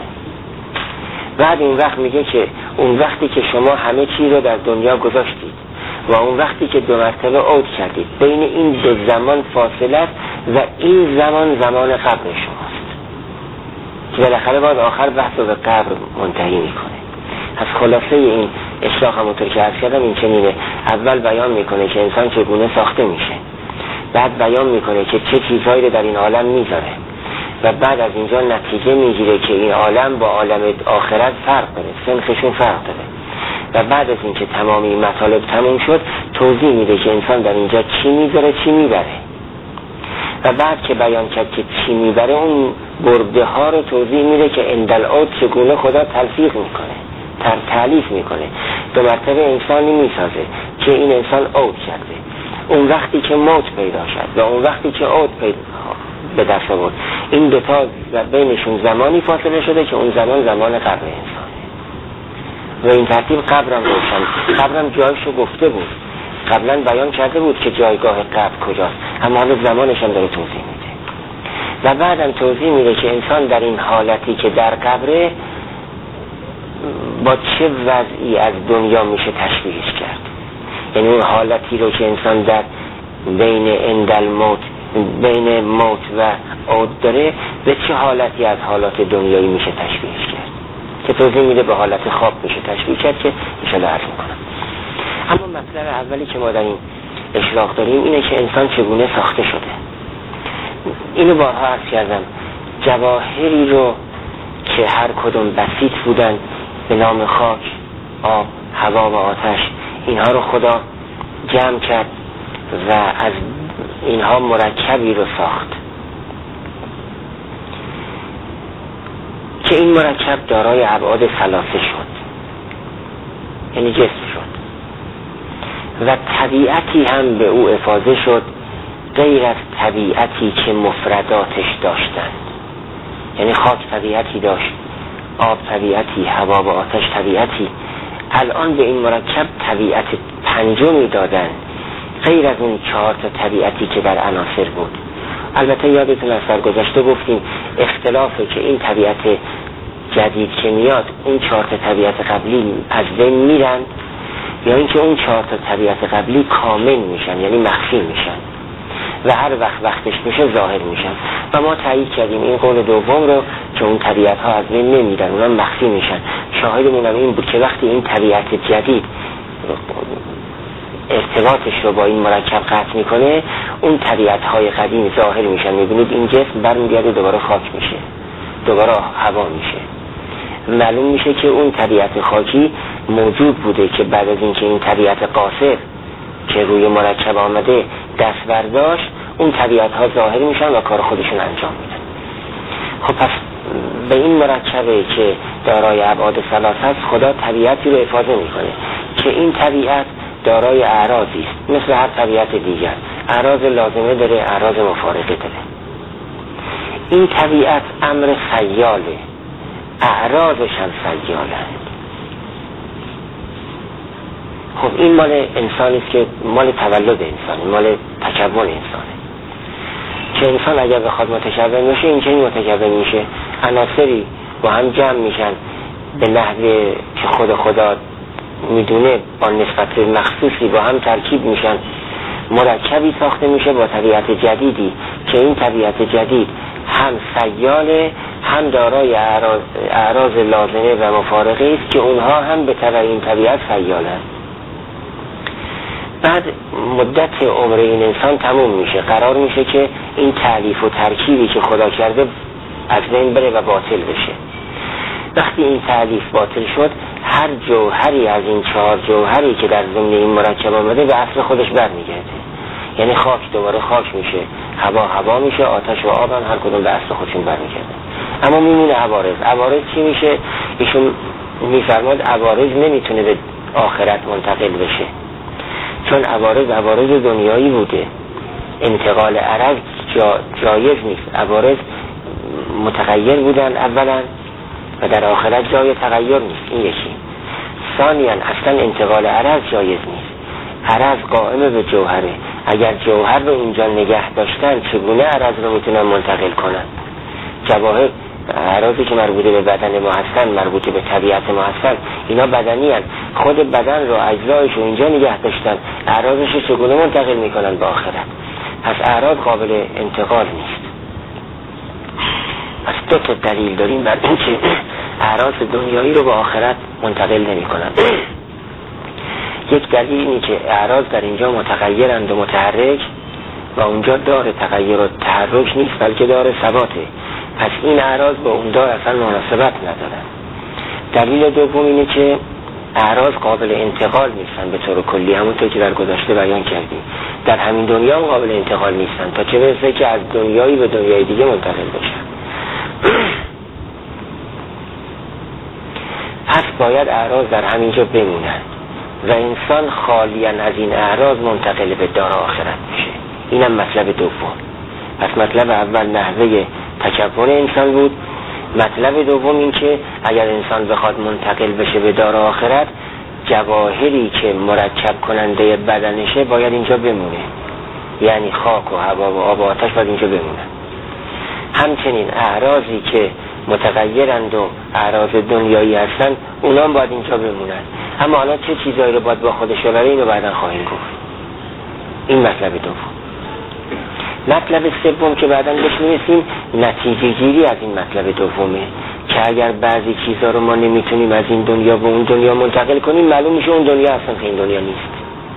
بعد اون وقت میگه که اون وقتی که شما همه چیز رو در دنیا گذاشتید و اون وقتی که دو مرتبه عود کردید، بین این دو زمان فاصله است و این زمان قبر شماست که بالاخره باید آخر بحث رو به قبر منتهی میکنه. از خلاصه این اشراق همونطور که عرض کردم این چنینه: اول بیان میکنه که انسان چگونه ساخته میشه، بعد بیان میکنه که چه چیزهایی رو در این عالم میذاره و بعد از اینجا نتیجه میگیره که این عالم با عالم آخرت فرق داره، سنخشون فرق داره و بعد از اینکه تمامی این مطالب تموم شد توضیح میده که انسان در اینجا چی میذاره چی میبره و بعد که بیان کرد که چی میبره اون برده ها رو توضیح میده که اندالعود چگونه خدا تلفیق میکنه، تعلیف میکنه، دو مرتبه انسانی میسازه که این انسان عود کرده. اون وقتی که موت پیدا شد و اون وقتی که عود به دست آورد، این دوتا و بینشون زمانی فاصله شده که اون زمان قبر انسانه و این ترتیب قبرم روشن. قبرم جایشو گفته بود، قبلا بیان کرده بود که جایگاه قبر کجاست، اما حالا زمانش هم داره توضیح میده و بعدم توضیح میده که انسان در این حالتی که در قبره با چه وضعی از دنیا میشه تشبیهش کرد. یعنی اون حالتی رو که انسان در بین موت و عود داره به چه حالتی از حالات دنیایی میشه تشبیهش کرد که توضیح میده به حالت خواب میشه تشبیه کرد که انشاءالله عرض میکنم. اما مطلب اولی که ما در این اشراق داریم اینه که انسان چگونه ساخته شده. اینو بارها عرض کردم، جواهری رو که هر کدوم بسیط بودن به نام خاک، آب، هوا و آتش، اینها رو خدا جمع کرد و از اینها مرکبی رو ساخت که این مرکب دارای ابعاد ثلاثه شد، یعنی جسم شد و طبیعتی هم به او افاضه شد غیر از طبیعتی که مفرداتش داشتند. یعنی خاک طبیعتی داشت، آب طبیعتی، هوا و آتش طبیعتی. الان به این مرکب طبیعت پنجمی دادن غیر از اون 4 تا طبیعتی که در عناصر بود. البته یادتون از سرگذشته گفتیم اختلافه که این طبیعت جدید که میاد اون 4 تا طبیعت قبلی از بین میرن یا اینکه اون 4 تا طبیعت قبلی کامل میشن، یعنی مخفی میشن و هر وقتش میشه ظاهر میشن و ما تایید کردیم این قول دوم رو که اون طبیعت ها از بین نمیرن، اونا مخفی میشن. شاهدمون هم این بود که وقتی این طبیعت جدید ارتباطش رو با این مرکب قطع میکنه، اون طبیعت‌های قدیم ظاهر میشن. میبینید این جسم برمیگرده دوباره خاک میشه، دوباره هوا میشه. معلوم میشه که اون طبیعت خاکی موجود بوده که بعد از اینکه این طبیعت قاصر که روی مرکب آمده دست برداشت، اون طبیعت‌ها ظاهر میشن و کار خودشون انجام میدن. خب پس به این مرکبه که دارای ابعاد ثلاث است، خدا طبیعتی رو افاضه میکنه که این طبیعت دارای اعراضی است، مثل هر طبیعت دیگر. اعراض لازمه داره، اعراض مفارقه داره. این طبیعت امر سیاله، اعراضش هم سیاله. خب این مال انسانی است که مال تولد انسانی، مال تکون انسانه که انسان اگر بخواد متکون بشه اینجوری متکون میشه، عناصری با هم جمع میشن به نحوه که خدا میدونه، با نسبت مخصوصی با هم ترکیب میشن، مرکبی ساخته میشه با طبیعت جدیدی که این طبیعت جدید هم سیاله، هم دارای اعراض لازمه و مفارقه است که اونها هم به تبع این طبیعت سیالن. بعد مدت عمر این انسان تموم میشه، قرار میشه که این تألیف و ترکیبی که خدا کرده از بین بره و باطل بشه. وقتی این تألیف باطل شد، هر جوهری از این 4 جوهری که در ضمن این مرکب آمده به اصل خودش برمیگرده. یعنی خاک دوباره خاک میشه، هوا میشه، آتش و آب هم هر کدوم به اصل خودشون برمیگرده. اما میمونه عوارض. عوارض چی میشه؟ ایشون میفرماد عوارض نمیتونه به آخرت منتقل بشه، چون عوارض دنیایی بوده. انتقال عرض جایز نیست. عوارض متغیر بودن اولا و در آخرت جای تغییر نیست. این یکی. ثانیاً اصلا انتقال عرض جایز نیست. عرض قائم به جوهره. اگر جوهر رو اینجا نگه داشتن، چگونه عرض رو میتونن منتقل کنن؟ جواهر، اعراضی که مربوطه به بدن ما هستن، مربوطه به طبیعت ما هستن، اینا بدنی هستن. خود بدن رو، اجزایش رو اینجا نگه داشتن، اعراضش رو چگونه منتقل میکنن به آخرت؟ پس اعراض قابل انتقال نیست. پس 2 تا دلیل داریم بر این که اعراض دنیایی رو به آخرت منتقل نمی کنن. یک دلیل اینه که اعراض در اینجا متغیرند و متحرک و اونجا دار تغییر و تحرک نیست، بلکه دار ثباته. پس این اعراض با اون دار اصلا مناسبت ندارن. دلیل دوم اینه که اعراض قابل انتقال نیستن به طور کلی، همونطور که در گذشته بیان کردیم. در همین دنیا هم قابل انتقال نیستن، تا چه برسه که از دنیایی به دنیای دیگه منتقل بشن. پس باید اعراض در همینجا بمونن و انسان خالیاً از این اعراض منتقل به دار آخرت میشه. اینم مطلب دوم. پس مطلب اول نحوه تکون انسان بود. مطلب دوم این که اگر انسان بخواد منتقل بشه به دار آخرت، جواهری که مرکب کننده بدنشه باید اینجا بمونه، یعنی خاک و هوا و آب و آتش باید اینجا بمونه. همچنین اعراضی که متغیرند و اعراض دنیایی هستن، اونا باید اینجا بمونن. اما حالا چه چیزایی رو باید با خودش ببره، اینو بعدا خواهیم گفت. این مطلب دوم. مطلب سوم که بعدا بهش میرسیم، نتیجه گیری از این مطلب دومه که اگر بعضی چیزا رو ما نمیتونیم از این دنیا به اون دنیا منتقل کنیم، معلوم میشه اون دنیا اصلا این دنیا نیست.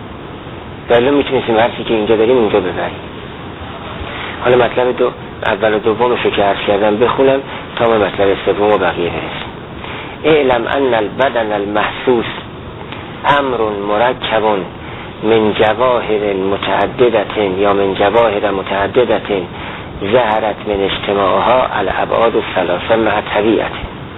ولی میتونیم هر چی که اینجا داریم اونجا ببریم. حالا مطلب اول و دومش رو که عرض کردم بخونم تا به مطلب سوم و بقیه برسیم. اعلم ان البدن المحسوس امر مرکب من جواهر متعددة یا من جواهر متعددة ظهرت من اجتماعها الابعاد الثلاثه مع طبیعت.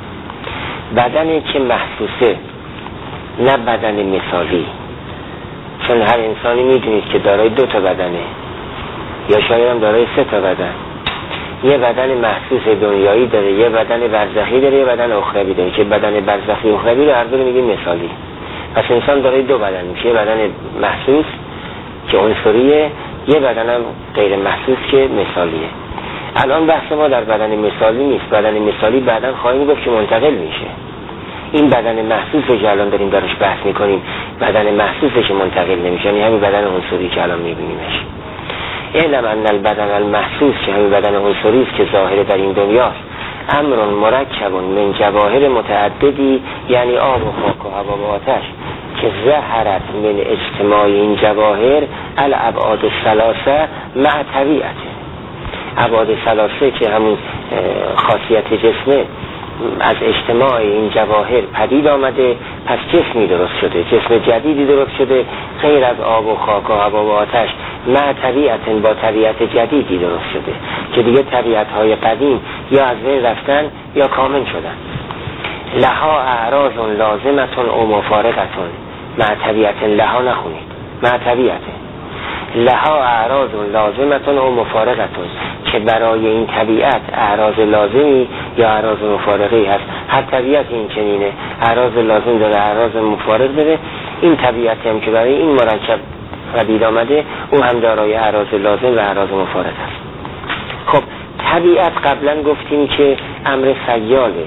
بدنی که محسوسه، نه بدن مثالی، چون هر انسانی میدونید که دارای 2 تا بدنه یا شاید هم دارای 3 تا بدن. یه بدن محسوس دنیایی داره، یه بدن برزخی داره، یه بدن اخروی داره که بدن برزخی اخروی رو هر دو رو میگیم مثالی. پس انسان داره 2 بدن میشه، یه بدن محسوس که عنصریه، یه بدن هم غیر محسوس که مثالیه. الان بحث ما در بدن مثالی نیست. بدن مثالی بعداً خواهیم گفت که منتقل میشه. این بدن محسوسه که الان داریم درش بحث میکنیم، بدن محسوسه که منتقل نمیشه، یعنی همین بدن عنصری که الان میبینیمش. اعلم ان البدن المحسوس که همین بدن عنصری است که ظاهر در این دنیاست، امر مرکب من جواهر متعددی، یعنی آب و خاک و هوا و آتش، که ظهرت من اجتماع این جواهر الابعاد الثلاثه مع طبیعته. ابعاد ثلاثه که همون خاصیت جسمه از اجتماع این جواهر پدید آمده، پس جسمی درست شده، جسم جدیدی درست شده غیر از آب و خاک و هوا و آتش، مع طبیعت، با طبیعت جدیدی درست شده که دیگه طبیعت‌های قدیم یا از بین رفتن یا کامل شدن. لها اعراض لازمتون او مفارقتون مع طبیعت، لها نخونید، مع طبیعت، لها اعراض لازمتون او مفارقتون، که برای این طبیعت اعراض لازمی یا اعراض مفارقی هست. هر طبیعت این چنینه، اعراض لازم داره، اعراض مفارق داره. این طبیعت هم که برای این مرکب پدید آمده او هم دارای اعراض لازم و اعراض مفارق هست. خب طبیعت قبلا گفتیم که امر سیاله،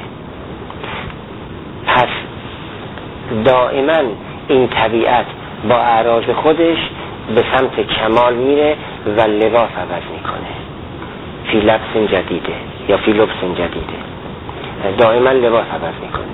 پس دائما این طبیعت با اعراض خودش به سمت کمال میره و لباس عوض میکنه، فی لبس جدیده یا فی لبس جدیده، دائما لباس عوض میکنه.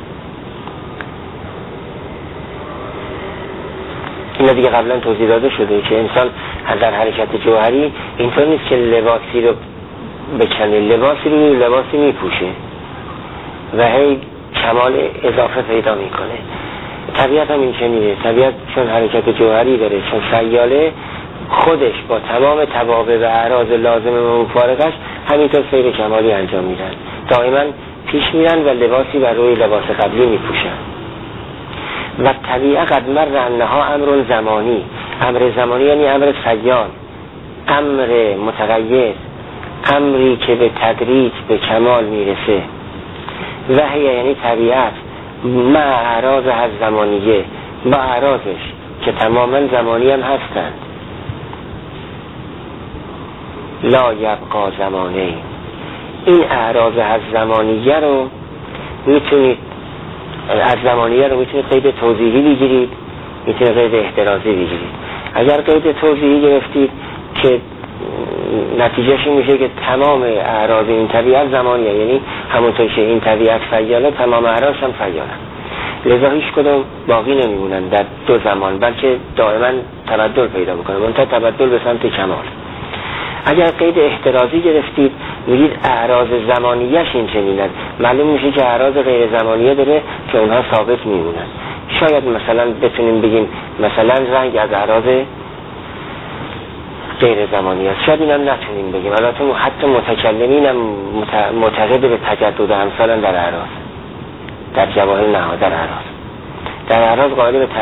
اینا دیگه قبلا توضیح داده شده که انسان در حرکت جوهری اینطور نیست که لباسی رو بکنه، لباسی رو لباسی میپوشه و هی کمال اضافه پیدا میکنه. طبیعت هم این چنینه، طبیعت چون حرکت جوهری داره، چون سیاله، خودش با تمام توابع و اعراض لازم و مفارقش همینطور سیر کمالی انجام میدن، دائما پیش میرن و لباسی بر روی لباس قبلی میپوشن. و طبیعت قد مر انها امر زمانی، امر زمانی یعنی امر سیال، امر متغیر، امری که به تدریج به کمال میرسه. و هی یعنی طبیعت مع اعراض هر زمانیه، با اعراضش که تماما زمانی هم هستند. لا یبقا زمانه، این اعراض هر زمانیه رو میتونید از زمانیه رو میتونید قید توضیحی بگیرید، میتونید قید احترازی بگیرید. اگر قید توضیحی گرفتید که نتیجهش میشه که تمام اعراض این طبیعت زمانیه، یعنی همونطور که این طبیعت فیاله تمام اعراض هم فیاله، لذا هیچ کدوم باقی نمیمونن در دو زمان، بلکه دائما تبدل پیدا میکنه، منتها تبدل به سمت کمال. اگر قید احترازی گرفتید میگید اعراض زمانیش این چنینن، معلوم میشه که اعراض غیر زمانیه داره که اونها ثابت میمونن. شاید مثلا بتونیم بگیم مثلا رنگ از اعراض غیر زمانی است، شاید اینم نتونیم بگیم. البته حتی متکلمین هم معتقد به تجدد امثال در اعراض، در جواهر نهاد در اعراض، در اعراض قائل به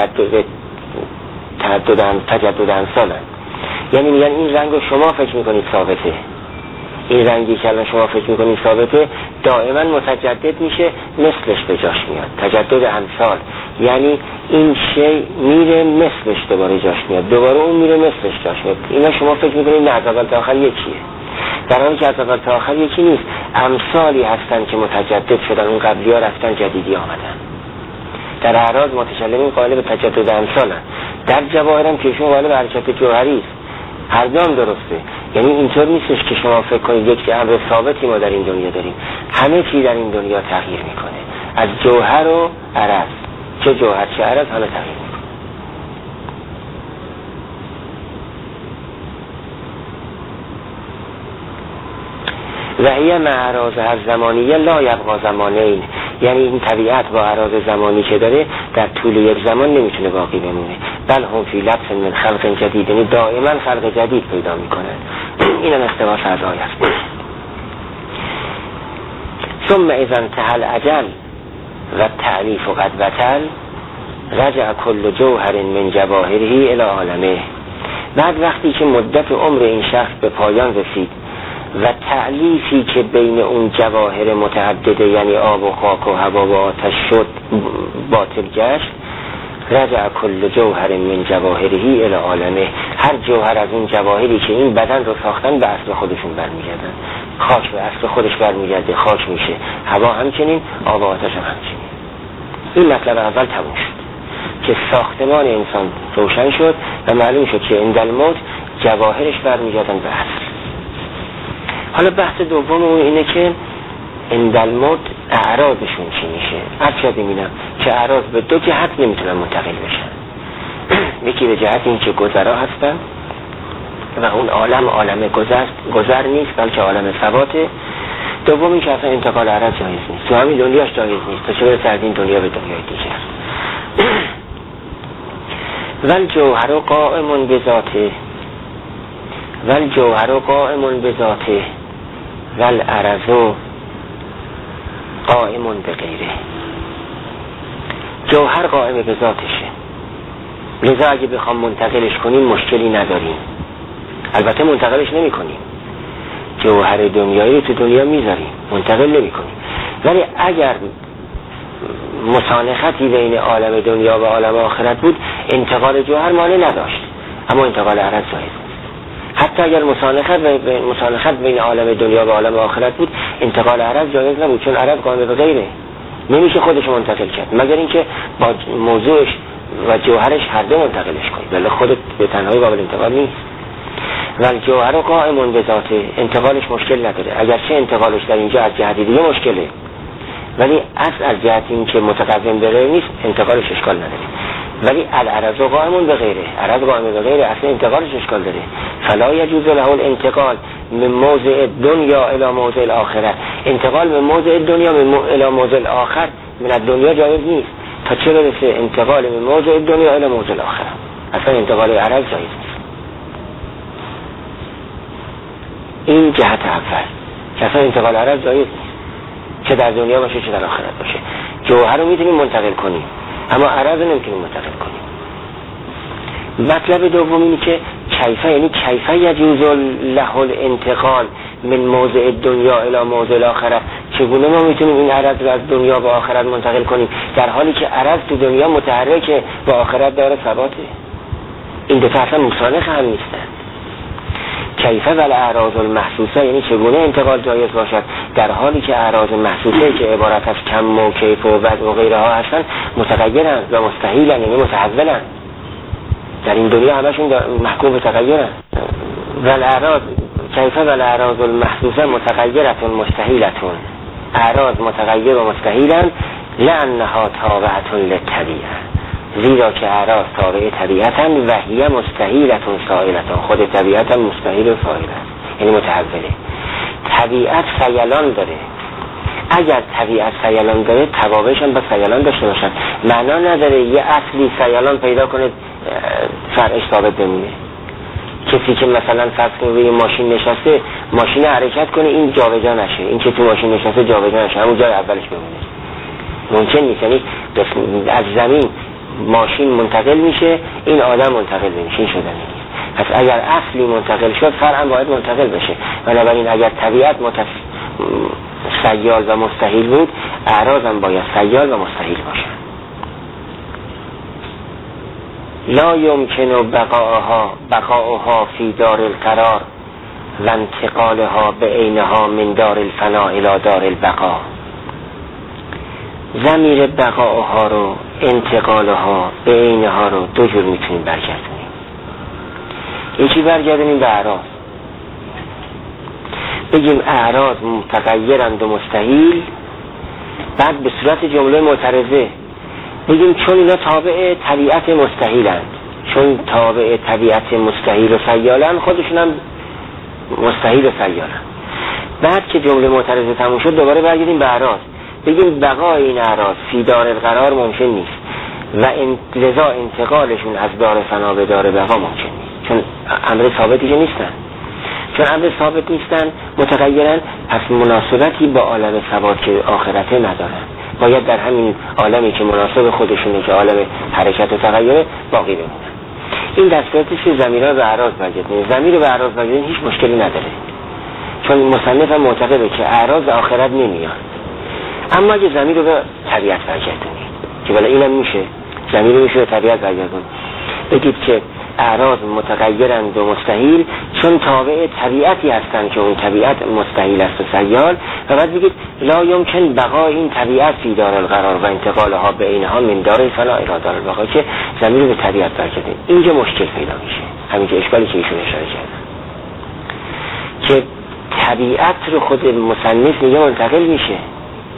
تجدد امثال هست. یعنی میگن این رنگ رو شما فکر میکنید ثابته، این رنگی که الان شما فکر میکنید ثابته دائما متجدد میشه، مثلش به جاش میاد، تجدد امثال، یعنی این شی میره مثلش دوباره جاش میاد، دوباره اون میره مثلش جاش میاد. اینا شما فکر میکنید نه از اول تا آخر یکیه، در حالی که از اول تا آخر یکی نیست، امثالی هستن که متجدد شدن، اون قبلی ها رفتن جدیدی آمدن. در اعراض متکلمین قائل به تجدد امثالن، در جواهر هم که شما قائل به حرکت جوهری است. هر دو هم درسته، یعنی اینطور نیستش که شما فکر کنید یک امر ثابتی ما در این دنیا داریم، همه چی در این دنیا تغییر میکنه، از جوهر و عرض، چه جوهر چه عرض همه تغییر میکنه. و هی مع اعراض هر زمانیه لا یبقا زمانین، یعنی این طبیعت با اعراض زمانی که داره در طول یک زمان نمیتونه باقی بمونه، بل هم فی لبس من خلق جدید، یعنی دائما خلق جدید پیدا میکنه. این هم اختباس اعضای است. ثم اذا انتهى الاجل و التعریف قد بطل رجع کل جوهر من جواهره الى عالمه. بعد وقتی که مدت عمر این شخص به پایان رسید و تعلیفی که بین اون جواهر متعدده یعنی آب و خاک و هوا و آتش شد باطل گشت، رجع کل جوهر من جواهره الی عالمه، هر جوهر از اون جواهری که این بدن رو ساختن به اصل خودشون برمیگردن. خاک به اصل خودش برمیگرده، خاک میشه، هوا همچنین، آب و آتش هم همچنین. این مطلب اول تموم شد که ساختمان انسان روشن شد و معلوم شد که عند الموت جواهرش برمیگردن به اصل. حالا بحث دوم اون اینه که عند الموت اعراضشون چی میشه. عرض میبینم که اعراض به دو جهت نمیتونن منتقل بشن. یکی به جهت این که گذرا هستن و اون عالم گذر نیست بلکه عالم ثباته. دوم این که اصلا انتقال عرض جایز نیست، تو همین دنیاش جایز نیست، تا چه برسه از این دنیا به دنیای دیگر. والجوهر قائم بذاته والجوهر قائم بذاته والعرض قائم بغیره. جوهر قائم به ذاتشه، لذا اگه بخوام منتقلش کنیم مشکلی نداریم. البته منتقلش نمی کنیم، جوهر دنیایی تو دنیا میذاریم، منتقل نمی کنیم. ولی اگر مسانختی بین عالم دنیا و عالم آخرت بود انتقال جوهر مانع نداشت، اما انتقال عرض جایز نیست. حتی اگر مسانخت بین عالم دنیا و عالم آخرت بود انتقال عرض جایز نبود، چون عرض قائم به غیره، نمیشه خودش منتقل کرد مگر اینکه با موضوعش و جوهرش هر دو منتقلش کنید، ولی خودت به تنهایی قابل انتقال نیست. والجوهر قائم بذاته، انتقالش مشکل نداره، اگرچه انتقالش در اینجا از جهت دیگه مشکله، ولی اصل از جهت این که متقدم به غیر نیست انتقالش اشکال نداره. ولی العرض قائم به غیره، عرض قائم به غیره اصلا انتقالش اشکال داره. فلا یجوز له الانتقال من موضع دنیا الی موضع الاخره، انتقال من موضع دنیا الی موضع الاخر من الدنیا جایز نیست، تا چه برسه انتقال من موضع دنیا الی موضع الاخره. اصلا انتقال عرض جایز نیست. این جهت اول که اصلا انتقال عرض جایز نیست، چه در دنیا باشه چه در آخرت باشه. جوهر رو میتونیم منتقل کنیم اما عرض رو نمیتونیم منتقل کنیم. مطلب دوم اینه که کیفه، یعنی کیفه یجوز له الانتقال من موضع دنیا الی موضع الاخره، چگونه ما میتونیم این عرض رو از دنیا به آخرت منتقل کنیم در حالی که عرض تو دنیا متحرکه با آخرت داره ثباته. این دو تا اصلا مسانخ هم نیستن. کیفه و الاعراض المحسوسه، یعنی چگونه انتقال جایز باشد در حالی که اعراض محسوسه که عبارت از کم و کیف و وضع و غیره ها هستن متغیرن و مستحیلن، یعنی متحولن. در این دنیا همشون محکوم به تغییرن. و الاعراض کیفه و الاعراض المحسوسه متغیرتون مستحیلتون، اعراض متغیر و مستحیلن لانها تابعه للطبیعه، زیرا که اعراض تابع طبیعتن و هی مستحیلتون سائلتون، خود طبیعت هم مستحیل و سائل است، یعنی متحوله. طبیعت سیلان داره، اگر طبیعت سیلان داره توابعش هم با سیلان داشته باشن. معنا نداره یه اصلی سیلان پیدا کنه فرعش ثابت بمونه. کسی که مثلا فرض کنه روی ماشین نشسته، ماشین حرکت کنه این جابجا نشه، این که تو ماشین نشسته جابجا نشه، همون جای اولش بمونه. ممکن نیست، یعنی از زمین ماشین منتقل میشه این آدم منتقل میشه، این شدن نیست. پس اگر اصلی منتقل شد فرعا باید منتقل بشه. بنابراین اگر طبیعت سیال و مستحیل بود اعراض هم باید سیال و مستحیل باشن. لا یمکن بقاؤها فی دار القرار و انتقالها به عینها من دار الفنا الی دار البقا. ضمیر بقاؤها رو، انتقالها به عینها رو دو جور میتونیم برگردونیم. یکی برگردونیم به اعراض، بگیم اعراض متغیرند و مستحیل، بعد به صورت جمله معترضه بگیم چون اینا تابع طبیعت مستحیلند، چون تابع طبیعت مستحیل و سیالن خودشون هم مستحیل و سیالن. بعد که جمله معترضه تموم شد دوباره برگردیم به اعراض، بگیم بقای این اعراض فی دار القرار ممکن نیست و لذا انتقالشون از دار فنا به دار بقا ممکن نیست، چون امر ثابتی که نیستن. چون امر ثابت نیستن متغیرن، پس مناسبتی با عالم ثبات که آخرته ندارن، باید در همین عالمی که مناسب خودشونه که عالم حرکت و تغییره باقی بمونن. این دستگاهی که ضمیرها به اعراض برگردونیم، ضمیر به اعراض برگردونیم هیچ مشکلی نداره، چون مصنف هم معتقده که اعراض آخرت نمیان. اما اگه ضمیر رو به طبیعت برگردونیم که بله اینم میشه، ضمیر رو میشه به طبیعت برگردونیم، بگید که اعراض متغیرند و مستحیل چون تابع طبیعتی هستند که اون طبیعت مستحیل است و سیال، و بعد بگید لا یمکن بقای این طبیعت فی دار القرار و انتقالها به عینها من دار الفنا الی دار البقا، که ضمیر به طبیعت برگردیم. اینجا مشکل پیدا میشه، همین که اشکالی که ایشون اشاره کردن که طبیعت رو خود مصنف میگه منتقل میشه،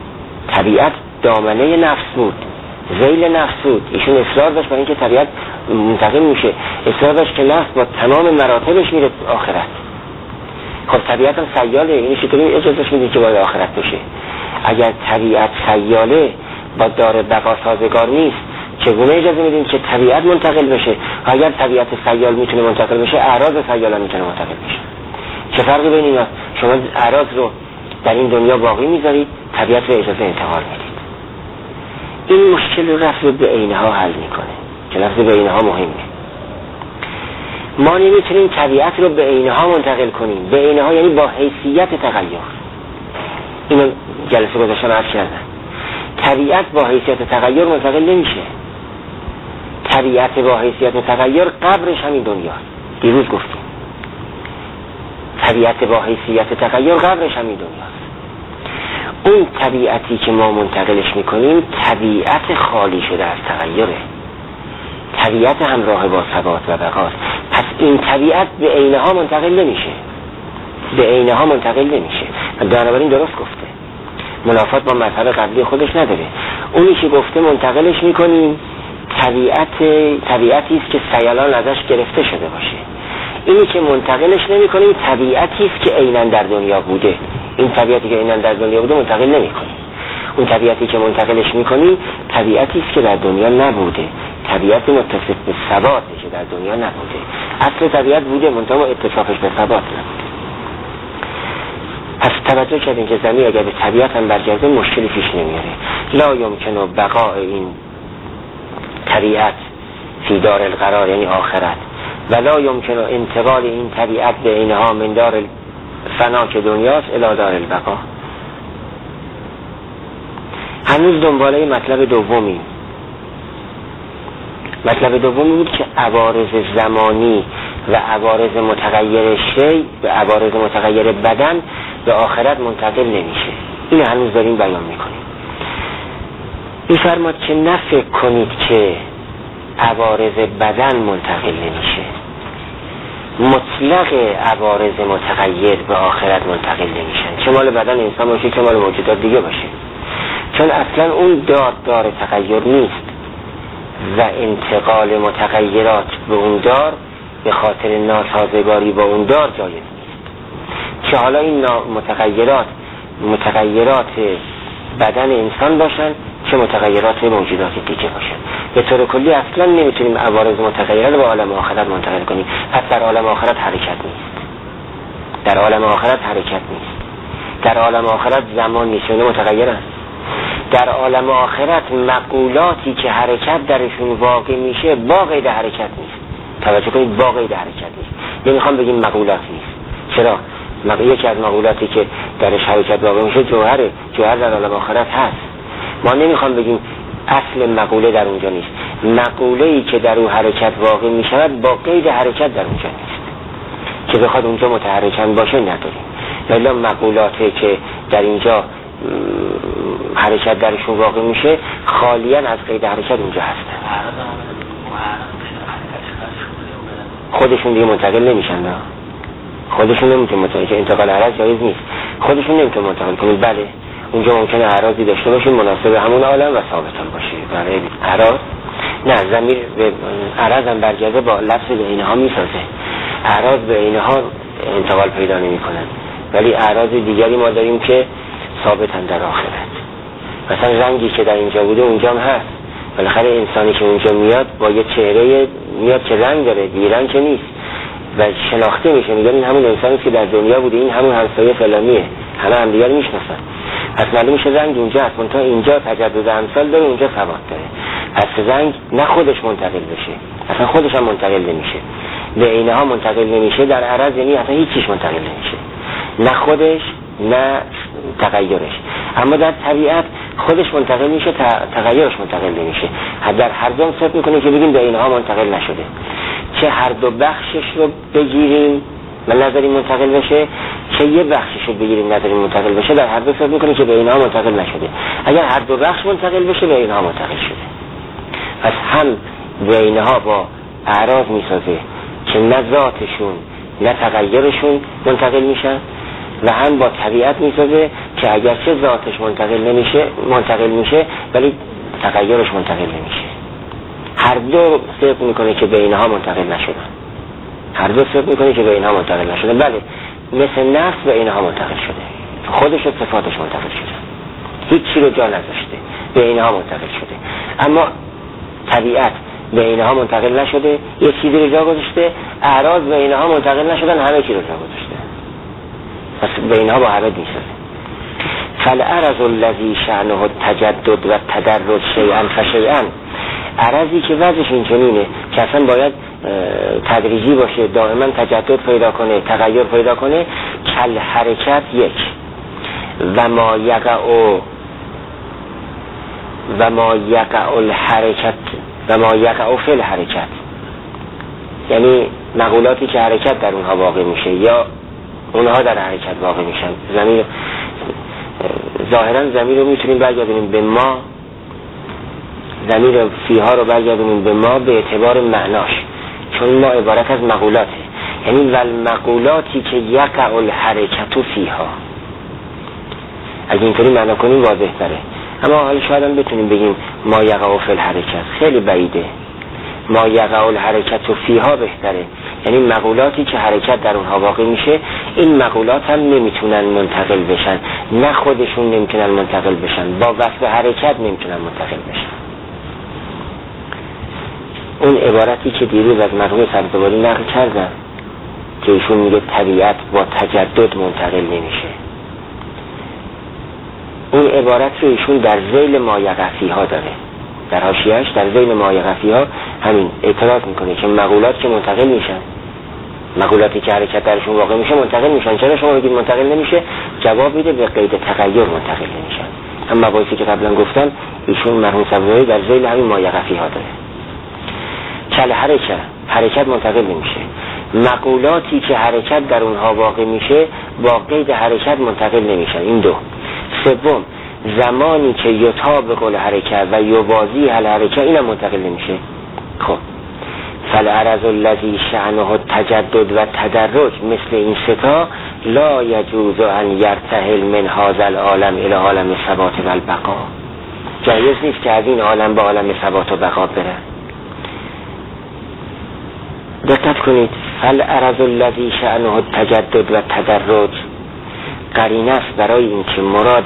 طبیعت دامنه نفس بود، ذیل نفس بود. ایشون اصرار داشت برای اینکه طبیعت منتقل میشه، اصرار داشت که نفس با تمام مراتبش میره آخرت. خب طبیعت هم سیاله، این چطوری اجازهش میدید که باید آخرت بشه؟ اگر طبیعت سیاله با دار بقا سازگار نیست، چگونه اجازه میدیم که طبیعت منتقل بشه؟ اگر طبیعت سیال میتونه منتقل بشه، اعراض سیال هم میتونه منتقل بشه. چه فرقی بین اینا؟ شما اعراض رو در این دنیا باقی میذارید، طبیعت رو اجازه انتقال میدید. این مشکل رو رفت به عینها حل میکنه که لفظ به عینها مهمه. ما نمیتونیم طبیعت رو به عینها منتقل کنیم. به عینها یعنی با حیثیت تغییر. اینو جلسه گذاشتم عرض کردم. طبیعت با حیثیت تغییر منتقل نمیشه. طبیعت با حیثیت تغییر قبرش همین دنیاست. دیروز گفتیم طبیعت با حیثیت تغییر قبرش همین دنیاست. اون طبیعتی که ما منتقلش میکنیم طبیعت خالی شده از تغییره، طبیعت همراه با ثبات و بقاست. پس این طبیعت به عینها منتقل نمیشه، به عینها منتقل نمیشه. بنابراین درست گفته، منافات با مذهب قبلی خودش نداره. اونی که گفته منتقلش میکنیم طبیعتی است که سیالان ازش گرفته شده باشه. اینی که منتقلش نمیکنیم طبیعتی است که عیناً در دنیا بوده. این طبیعتی که عیناً در دنیا بوده منتقل نمیکنیم. اون طبیعتی که منتقلش میکنیم طبیعتی است که در دنیا نبوده، طبیعت متصف به ثباته که در دنیا نبوده. اصل طبیعت بوده منتها اتصافش به ثبات نبوده. پس توجه کردین که زمین اگر به طبیعت هم برگرده مشکلی پیش نمیاره. لا یمکن بقاء این طبیعت فی دار القرار یعنی آخرت، ولا یمکن انتقال این طبیعت به اینها من دار الفنا که دنیاست الی دار البقا. هنوز دنباله مطلب دومی. مطلب دومی بود که عوارض زمانی و عوارض متغیر شی و عوارض متغیر بدن به آخرت منتقل نمیشه. این هنوز داریم بیان میکنیم. میفرماد که نه فکر کنید که عوارض بدن منتقل نمیشه. مطلق عوارض متغیر به آخرت منتقل نمیشن، چه مال بدن انسان باشه چه مال موجودات دیگه باشه، چون اصلا اون دار تغییر نیست و انتقال متغیرات به اون دار به خاطر ناسازگاری با اون دار جایز نیست. که حالا این متغیرات بدن انسان باشن چه متغیرات موجودات دیگه باشن، به طور کلی اصلا نمیتونیم عوارض متغیرات رو به عالم آخرت منتقل کنیم. پس در عالم آخرت حرکت نیست، در عالم آخرت حرکت نیست، در عالم آخرت زمان نیست، چون متغیرن. در عالم آخرت مقولاتی که حرکت درشون واقع میشه با قید حرکت نیست. توجه کنید، با قید حرکت نیست. نمیخوام بگیم مقولات نیست. چرا؟ یکی از مقولاتی که درش حرکت واقع میشه جوهره. جوهر در عالم آخرت هست. ما نمیخوام بگیم اصل مقوله در اونجا نیست. مقوله‌ای که در اون حرکت واقع میشود با قید حرکت در اونجا نیست که بخواد اونجا متحرکن باشه نداریم. ولی مقولاتی که در اینجا حرکت درشون واقع میشه خالیاً از قید حرکت اونجا هستن. خودشون دیگه منتقل نمیشن. نه خودشون نمیتونه منتقل که انتقال عرض جایز نیست. خودشون نمیتونه منتقل کنید. بله اونجا ممکنه اعراضی داشته باشین مناسب همون عالم و ثابتان باشه. برای اعراض نه، ضمیر به عرض هم برگرده با لفظ به اینها میسازه. اعراض به اینها انتقال پیدا نمیکنن، ولی اعراض دیگری ما داریم که ثابتن در آخرت. مثلا رنگی که در اینجا بوده اونجا هم هست. بالاخره انسانی که اونجا میاد با یه چهره میاد که رنگ داره، بیرنگ که نیست و شناخته میشه. میگن این همون انسانی که در دنیا بوده، این همون همسایه فلانیه، همه هم دیگر میشناسن. پس معلوم میشه رنگ اونجا هست، منتها اینجا تجدد امثال داره، اونجا ثبات داره. پس رنگ نه خودش منتقل بشه، اصلا خودش هم منتقل نمیشه، به عینها منتقل نمیشه. در عرض یعنی اصلا هیچ چیز منتقل نمیشه، نه خودش نه تغییرش. اما در طبیعت خودش منتقل میشه، تغییرش منتقل نمیشه. در هر دو صرف میکنه که بگیم به اینها منتقل نشده. چه هر دو بخشش رو بگیریم و نظری منتقل بشه، چه یه بخشش رو بگیریم نظری منتقل بشه، در هر دو صرف میکنه که به اینها منتقل نشده. اگر هر دو بخش منتقل بشه به اینها منتقل شده. پس هم به اینها با اعراض میسازه که نه ذاتشون نه تغییرشون منتقل میشن، و هم با طبیعت میسازه که اگرچه ذاتش منتقل میشه ولی تغییرش منتقل نمیشه. هر دو صدق میکنه که به اینها منتقل نشدن. بله، مثل نفس به اینها منتقل شده، خودش و صفاتش منتقل شده، هیچ چی رو جا نذاشته، به اینها منتقل شده. اما طبیعت به اینها منتقل نشده، یه چیزی رو جا گذاشته. اعراض به اینها منتقل نشدن، همه چی رو جا گذاشته، پس به اینها با عرض میسازه. فالعرض الذی شأنه التجدد و تدرج شیئا فشیئا، عرضی که وضعش اینچنینه که اصلا باید تدریجی باشه، دائما تجدد پیدا کنه، تغییر پیدا کنه. کل حرکت یک و ما یقع الحرکت و ما یقع فی الحرکت، یعنی مقولاتی که حرکت در اونها واقع میشه یا اونها در حرکت واقع میشن. ظاهرا ضمیر رو میتونیم برگردونیم به ما، ضمیر فیها رو برگردونیم به ما به اعتبار معناش، چون ما عبارت از مقولاته، یعنی والمقولاتی که یقع الحرکت فیها. اگه اینطوری معنا کنیم واضح تره. اما حالا شاید هم بتونیم بگیم ما یقع فی الحرکت، خیلی بعیده. ما یقع الحرکت فیها بهتره، یعنی مقولاتی که حرکت در اونها واقع میشه. این مقولات هم نمیتونن منتقل بشن، نه خودشون نمیتونن منتقل بشن، با وصف حرکت نمیتونن منتقل بشن. اون عبارتی که دیروز از مرحوم سبزواری نقل کردن که ایشون میگه طبیعت با تجدد منتقل نمیشه، اون عبارت رو ایشون در ذیل ما یقع فیها داره، در حاشیه‌اش در ذیل ما یقع فیها همین اعتراض میکنه که مقولات که منتقل میشن، مقولاتی که حرکت درشون واقع میشه منتقل میشن. چرا شما بگید منتقل نمیشه؟ جواب میده به قید تغییر منتقل نمیشن. اما مباحثی که قبلا گفتم ایشون مرحوم سبزواری در ذیل همین ما یقع فیها داره. کل حرکت منتقل نمیشه. مقولاتی که حرکت در اونها واقع میشه با قید حرکت منتقل نمیشن. این دو. سوم، زمانی که یطابق الحرکت و یوازی الحرکت، اینم منتقل نمیشه. خب فالعرض الذی شأنه التجدد و تدرج، مثل این ستا لا یجوز ان یرتحل من هذا العالم الی عالم ثبات و البقا، جایز نیست که از این عالم به عالم ثبات و بقا بره. دقت کنید، فالعرض الذی شأنه التجدد و تدرج قرینه است برای اینکه مراد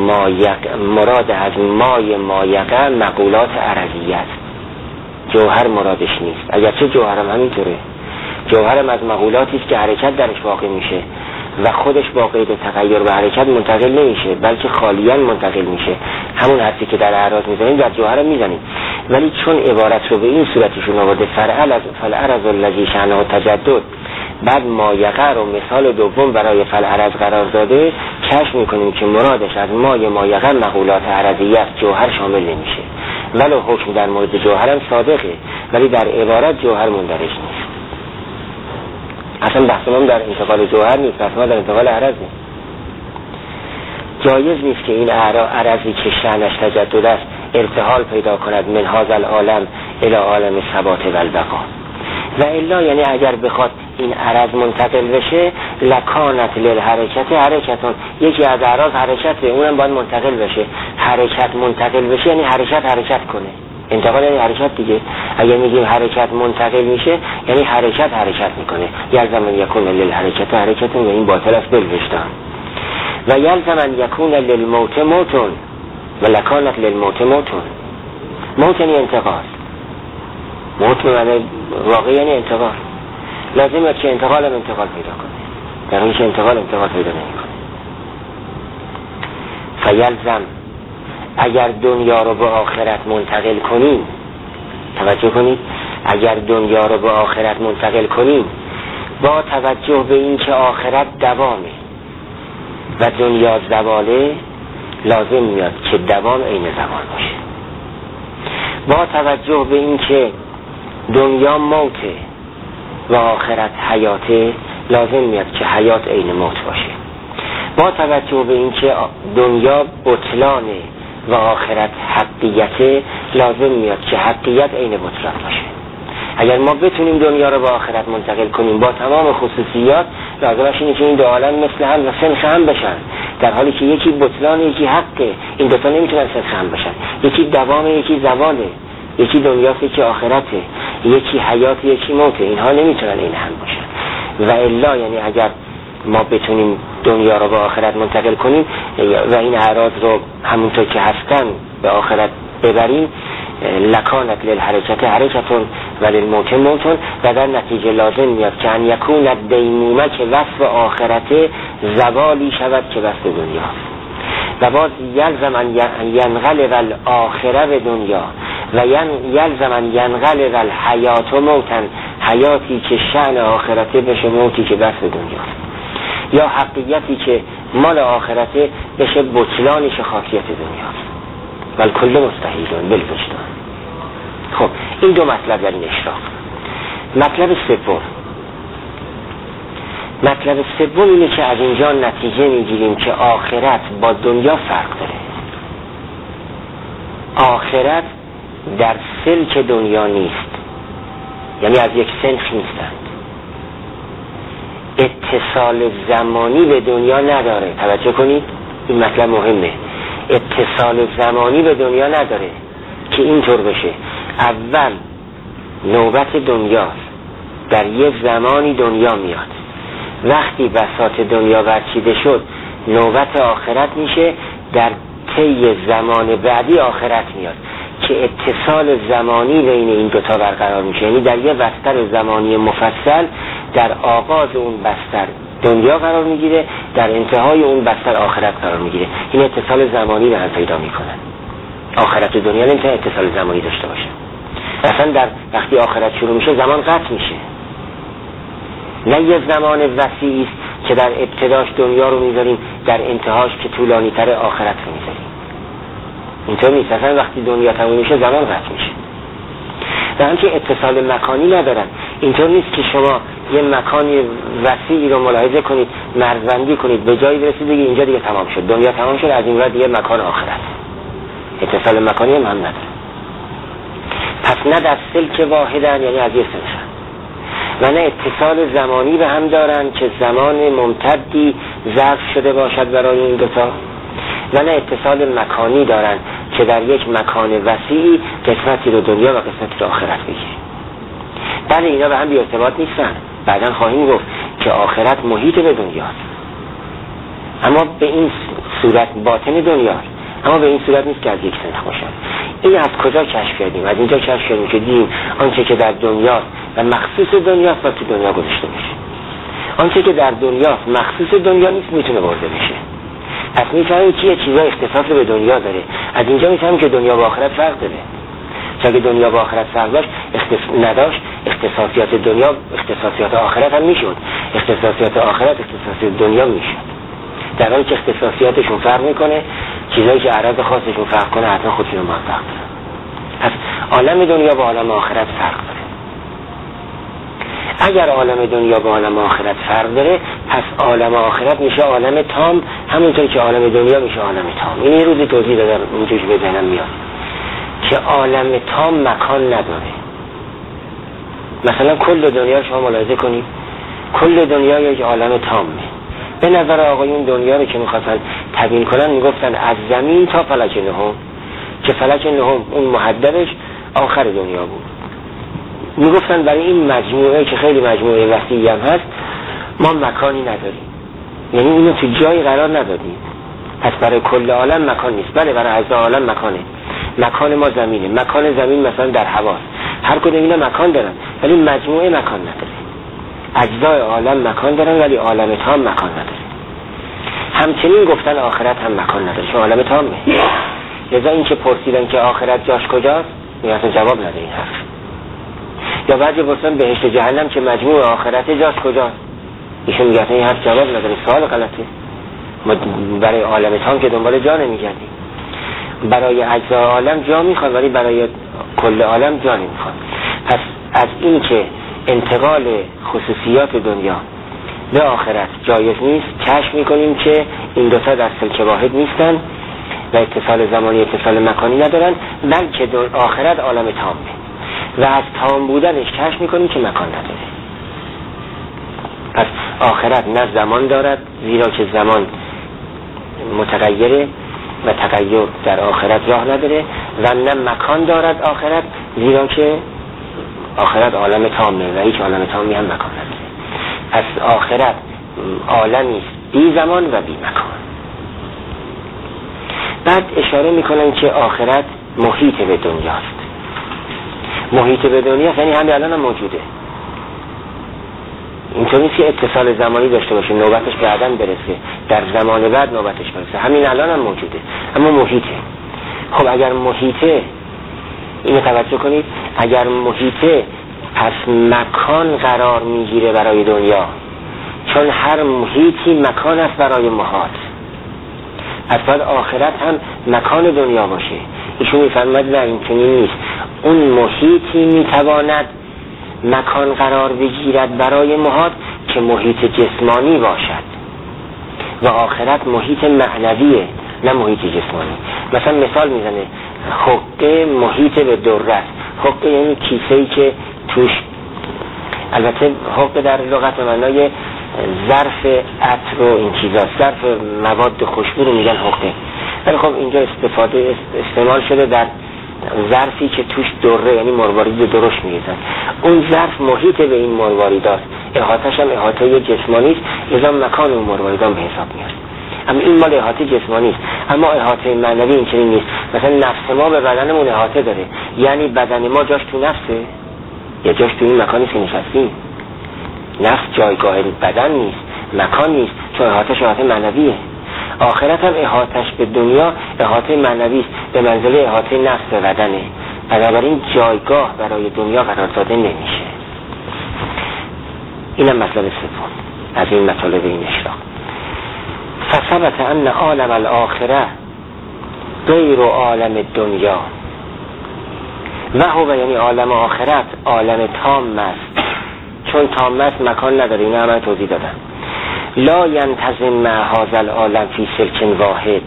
از ما یقع مقولات عرضیت، جوهر مرادش نیست. اگرچه جوهرم همینطوره، جوهرم از مقولاتی است که حرکت درش واقع میشه و خودش با قید تغییر و حرکت منتقل نمیشه، بلکه خالیاً منتقل میشه. همون حرفی که در اعراض میزنیم در جوهرم میزنیم، ولی چون عبارت رو به این صورتشون آورده فالعرض الذی شأنه التجدد، بعد ما یقع رو مثال دوم برای فالعرض قرار داده، کشف میکنیم که مرادش از ما یقع مقولات عرضیت، جوهر شامل نمیشه. ولو حکم در مورد جوهرم صادقه، ولی در عبارت جوهر مندرج نیست. اصلا بحثمون در انتقال جوهر نیست، بحثمون در انتقال عرض نیست. جایز نیست که این عرضی که شأنش تجدد است ارتحال پیدا کند من هذا العالم الی عالم ثبات و البقا. و الا یعنی اگر بخواد این عرض منتقل بشه، لکانت للحرکت حرکتون، یکی از اعراض حرکته، اونم باید منتقل بشه. حرکت منتقل بشه یعنی حرکت کنه. انتقال یعنی حرکت دیگه. اگر میگیم حرکت منتقل میشه یعنی حرکت میکنه. یلزم ان یکون للحرکت حرکتون، و این باطل است بالوجدان. و یلزم ان یکون للموت موتون و لکانت للموت موتون. موت یعنی انتقال، موت معنی واقعی یعنی انتقال. لازمه که انتقال پیدا کنه، در حالی که انتقال پیدا نمیکنه. فیلزم، اگر دنیا رو به آخرت منتقل کنیم، توجه کنید، اگر دنیا رو به آخرت منتقل کنیم با توجه به این که آخرت دوامه و دنیا زواله، لازم میاد که دوام عین زوال باشه. با توجه به این که دنیا موته و آخرت حیاته، لازم میاد که حیات عین موت باشه. با توجه به این که دنیا بطلانه و آخرت حقیقته، لازم میاد که حقیقت عین بطلان باشه. اگر ما بتونیم دنیا رو به آخرت منتقل کنیم با تمام خصوصیات، لازمش اینه که این دو عالم مثل هم و سنخ هم بشن. در حالی که یکی بطلان یکی حقه. این دوتا نمیتونن صدق هم باشن. یکی دوامه یکی زواله، یکی دنیاست یکی آخرته، یکی حیات یکی موته. اینها نمیتونن این هم باشن. و الا یعنی اگر ما بتونیم دنیا رو به آخرت منتقل کنیم و این اعراض رو همونطور که هستن به آخرت ببریم، لکانت للحرکت حرکتون و للموت موتون، و در نتیجه لازم میاد که ان یکون الدیمومه که وصف آخرت زوالی شود که وصف دنیا، و باز یلزم ان ینقلب الاخره به دنیا و یلزم ان ینقلب الحیات موتن، حیاتی که شأن آخرته بشه موتی که وصف دنیا، یا حقیقتی که مال آخرته بشه بطلان شخاصیت دنیا. ولی کل مستحیلون بالوجدان. خب این دو مطلب در این اشراق. مطلب سوم اینه که از اینجا نتیجه میگیریم که آخرت با دنیا فرق داره. آخرت در سلک دنیا نیست، یعنی از یک سنخ نیستند. اتصال زمانی به دنیا نداره. توجه کنید، این مطلب مهمه. اتصال زمانی به دنیا نداره که اینطور بشه اول نوبت دنیاست، در یه زمانی دنیا میاد، وقتی بساط دنیا ورچیده شد نوبت آخرت میشه، در طی زمان بعدی آخرت میاد که اتصال زمانی بین این دوتا برقرار میشه. یعنی در یه بستر زمانی مفصل در آغاز اون بستر دنیا قرار میگیره، در انتهای اون بستر آخرت قرار میگیره. این اتصال زمانی به هم پیدا میکنن. آخرت و دنیا نمیتونه اتصال زمانی داشته باشه. اصلا در وقتی آخرت شروع میشه زمان قطع میشه، نه یه زمان وسیعی است که در ابتداش دنیا رو میذاریم، در انتهاش که طولانی تر آخرت رو میذاریم. اینطور نیست. اصلا وقتی دنیا تموم میشه زمان قطع میشه. و همچنین اتصال مکانی ندارن. اینطور نیست که شما یه مکانی وسیعی رو ملاحظه کنید، مرزبندی کنید، به جایی برسید بگید اینجا دیگه تمام شد، دنیا تمام شد، از این بعد دیگه مکان آخرت. اتصال مکانی هم نداره. پس نه در سلک واحدن، یعنی از یه سلک، و نه اتصال زمانی به هم دارن که زمان ممتدی ظرف شده باشد برای این دوتا، و نه اتصال مکانی دارن که در یک مکان وسیعی قسمتی رو دنیا و قسمتی رو آخرت بگیره. بله اینا به هم بی ارتباط نیستن. بعداً خواهیم گفت که آخرت محیط به دنیاست، اما به این صورت باطن دنیاست، اما به این صورت نیست که از یک سنخ باشن. این از کجا کشف کردیم؟ از اینجا کشف کردیم که دیدیم آنچه که در دنیاست و مخصوص دنیاست و تو دنیا گذاشته میشه. آنچه که در دنیاست مخصوص دنیا نیست میتونه برده بشه. پس میفهمیم که یه چیزا اختصاص به دنیا داره. از اینجا میفهمیم که دنیا با آخرت فرق داره. چون دنیا با آخرت فرق داشت نداشت، اختصاصیات دنیا اختصاصیات آخرت هم میشد، اختصاصیات آخرت اختصاصیات دنیا میشد. در حالی که اختصاصیاتشون فرق میکنه، چیزایی که عرض خاصشون فرق کنه حتما خودشون با فرق داره. پس عالم دنیا با عالم آخرت فرق داره. اگر عالم دنیا با عالم آخرت فرق داره، پس عالم آخرت میشه عالم تام، همونطور که عالم دنیا میشه عالم تام. این یه روزی توضیح دادم، اینجوری به ذهنم میاد که عالم تام مکان نداره. مثلا کل دنیا شما ملاحظه کنید، کل دنیا یک عالم تامه. به نظر آقایون دنیا رو که میخواستن تبیین کنن میگفتن از زمین تا فلک نهم، که فلک نهم اون محددش آخر دنیا بود. میگفتن برای این مجموعه که خیلی مجموعه وسیعی هم هست ما مکانی نداریم، یعنی اینو تو جایی قرار ندادیم. پس برای کل عالم مکان نیست. بله برای اجزای عالم مکانه. مکان ما زمینه. مکان زمین مثلا در هواست. هر کدوم اینا مکان دارن ولی مجموعه مکان نداره. اجزای عالم مکان دارن ولی عالم تام مکان نداره. همچنین گفتن آخرت هم مکان نداره چون عالم تامه. لذا این که پرسیدن که آخرت جاش کجاست اصلا جواب نده این حرف. یا بعضی پرسیدن بهشت جهنم که مجموع آخرت جاش کجاست، ایشون میگه این حرف جواب نداره، سوال غلطه. ما برای عالم تام که دنبال جا نمیگردیم، برای اجزای عالم جا میخواد ولی برای کل عالم جا نمیخواد. پس از این که انتقال خصوصیات دنیا به آخرت جایز نیست، کشف میکنیم که این دوتا در سلک واحد نیستن و اتصال زمانی اتصال مکانی ندارن، بلکه آخرت عالم تامه و از تام بودنش کشف میکنیم که مکان نداره. پس آخرت نه زمان دارد، زیرا که زمان متغیره و تغییر در آخرت راه نداره و نه مکان دارد آخرت، زیرا که آخرت عالم تامه و هیچ عالم تامی هم مکان نداره. پس آخرت عالمی است بی زمان و بی مکان. بعد اشاره میکنن که آخرت محیط به دنیاست. محیط به دنیا یعنی همین الان هم موجوده. اینطور نیست که اتصال زمانی داشته باشه نوبتش بعداً برسه، در زمان بعد نوبتش برسه، همین الان هم موجوده اما محیطه. خب اگر محیطه، اینو توجه کنید، اگر محیطه پس مکان قرار میگیره برای دنیا، چون هر محیطی مکان است برای محاط. پس باید آخرت هم مکان دنیا باشه. ایشون میفرماید نه این چنین نیست، اون محیطی میتواند مکان قرار بگیرد برای محاط که محیط جسمانی باشد و آخرت محیط معنویه نه محیط جسمانی. مثلا مثال میزنه حقه محیط به دره است. حقه یعنی کیسه‌ای که توش، البته حقه در لغت معنای ظرف عطر و این چیزا، ظرف مواد خوشبو رو میگن حقه، ولی خب اینجا استعمال شده در ظرفی که توش دره یعنی مروارید درشت میریزن. اون ظرف محیط به این مروارید است، احاطه‌اش هم احاطه جسمانی است، لذا مکان اون مروارید به حساب میاد. اما این مال احاطه جسمانی است، اما احاطه معنوی این چنین نیست. مثلا نفس ما به بدنمون احاطه داره، یعنی بدن ما جاش تو نفسه یا جاش تو این مکانی که نشستیم. نفس جایگاه بدن نیست، مکان نیست، چون احاطه معنویه. آخرت هم احاطه‌اش به دنیا احاطه معنوی است، به منزله احاطه نفس به بدنه، بنابراین جایگاه برای دنیا قرار داده نمیشه. اینم مطلب سوم از این مطالب این اشراق. فثبت ان عالم الاخره غیر عالم دنیا و هو، یعنی عالم آخرت عالم تام است، چون تام است مکان نداره. این هم توضیح دادم. لا ینتظم مع هذا العالم فی سلک واحد،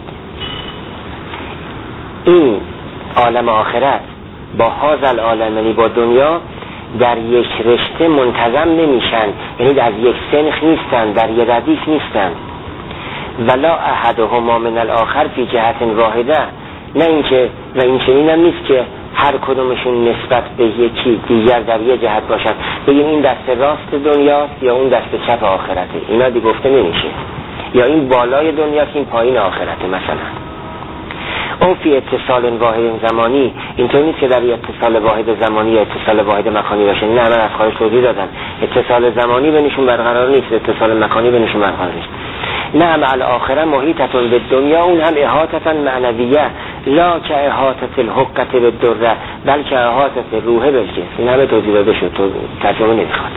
این عالم آخرت با هذا العالم یعنی با دنیا در یک رشته منتظم نمیشن، یعنی از یک سنخ نیستن، در یک ردیف نیستن. ولا احدهما من الاخر فی جهت واحده، نه اینکه و این چنین هم نیست که هر کدومشون نسبت به یکی دیگر در یک جهت باشد، بگیم این دست راست دنیاست یا اون دست چپ آخرته، اینا دیگه گفته نمیشه. یا این بالای دنیاست این پایین آخرته مثلا. او فی اتصال واحد زمانی، اینطور نیست که در اتصال واحد زمانی یا اتصال واحد مکانی باشه. نه، من از خارج توضیح دادم اتصال زمانی بینشون برقرار نیست، اتصال مکانی بینشون برقرار نیست. نه، مع الاخره محیطتون به دنیا، اون هم احاطه معنویه، لا که احاطه الحقه به دره بلکه احاطه روحه بالجسم. این همه توضیح داده شد، تو ترجمه نمیخواد.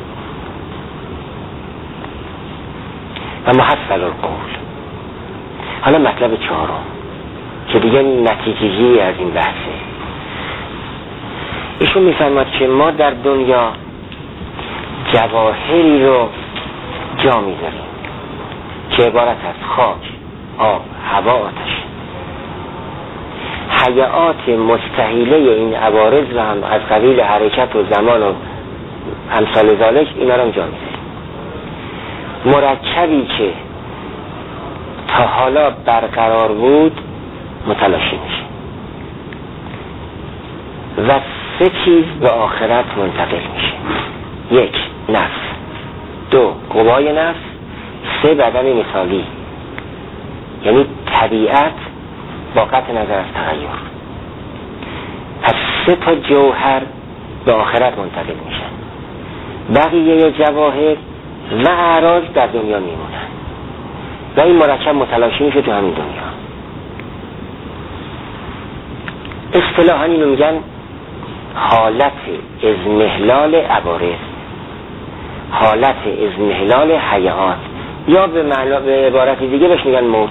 و محصل القول. حالا مطلب چهارم که دیگه نتیجه‌ای از این بحثه. ایشون میفرماد که ما در دنیا جواهری رو جا میذاریم که عبارت از خاک، آب، هوا، آتش. حیات مستحیله این عوارض رو هم از قبیل حرکت و زمان و امثال ذالک اینا رو جا میذاریم. مرکبی که تا حالا برقرار بود متلاشی میشه و سه چیز به آخرت منتقل میشه: یک، نفس; دو، قوای نفس; سه، بدن مثالی، یعنی طبیعت با قطع نظر از تغییر. پس سه تا جوهر به آخرت منتقل میشن، بقیه جواهر و اعراض در دنیا میمونن و این مرکب متلاشی میشه تو همین دنیا. اصطلاحاً اینو میگن حالت اضمحلال عوارض، حالت اضمحلال حیات، یا به عبارت دیگه بهش میگن موت.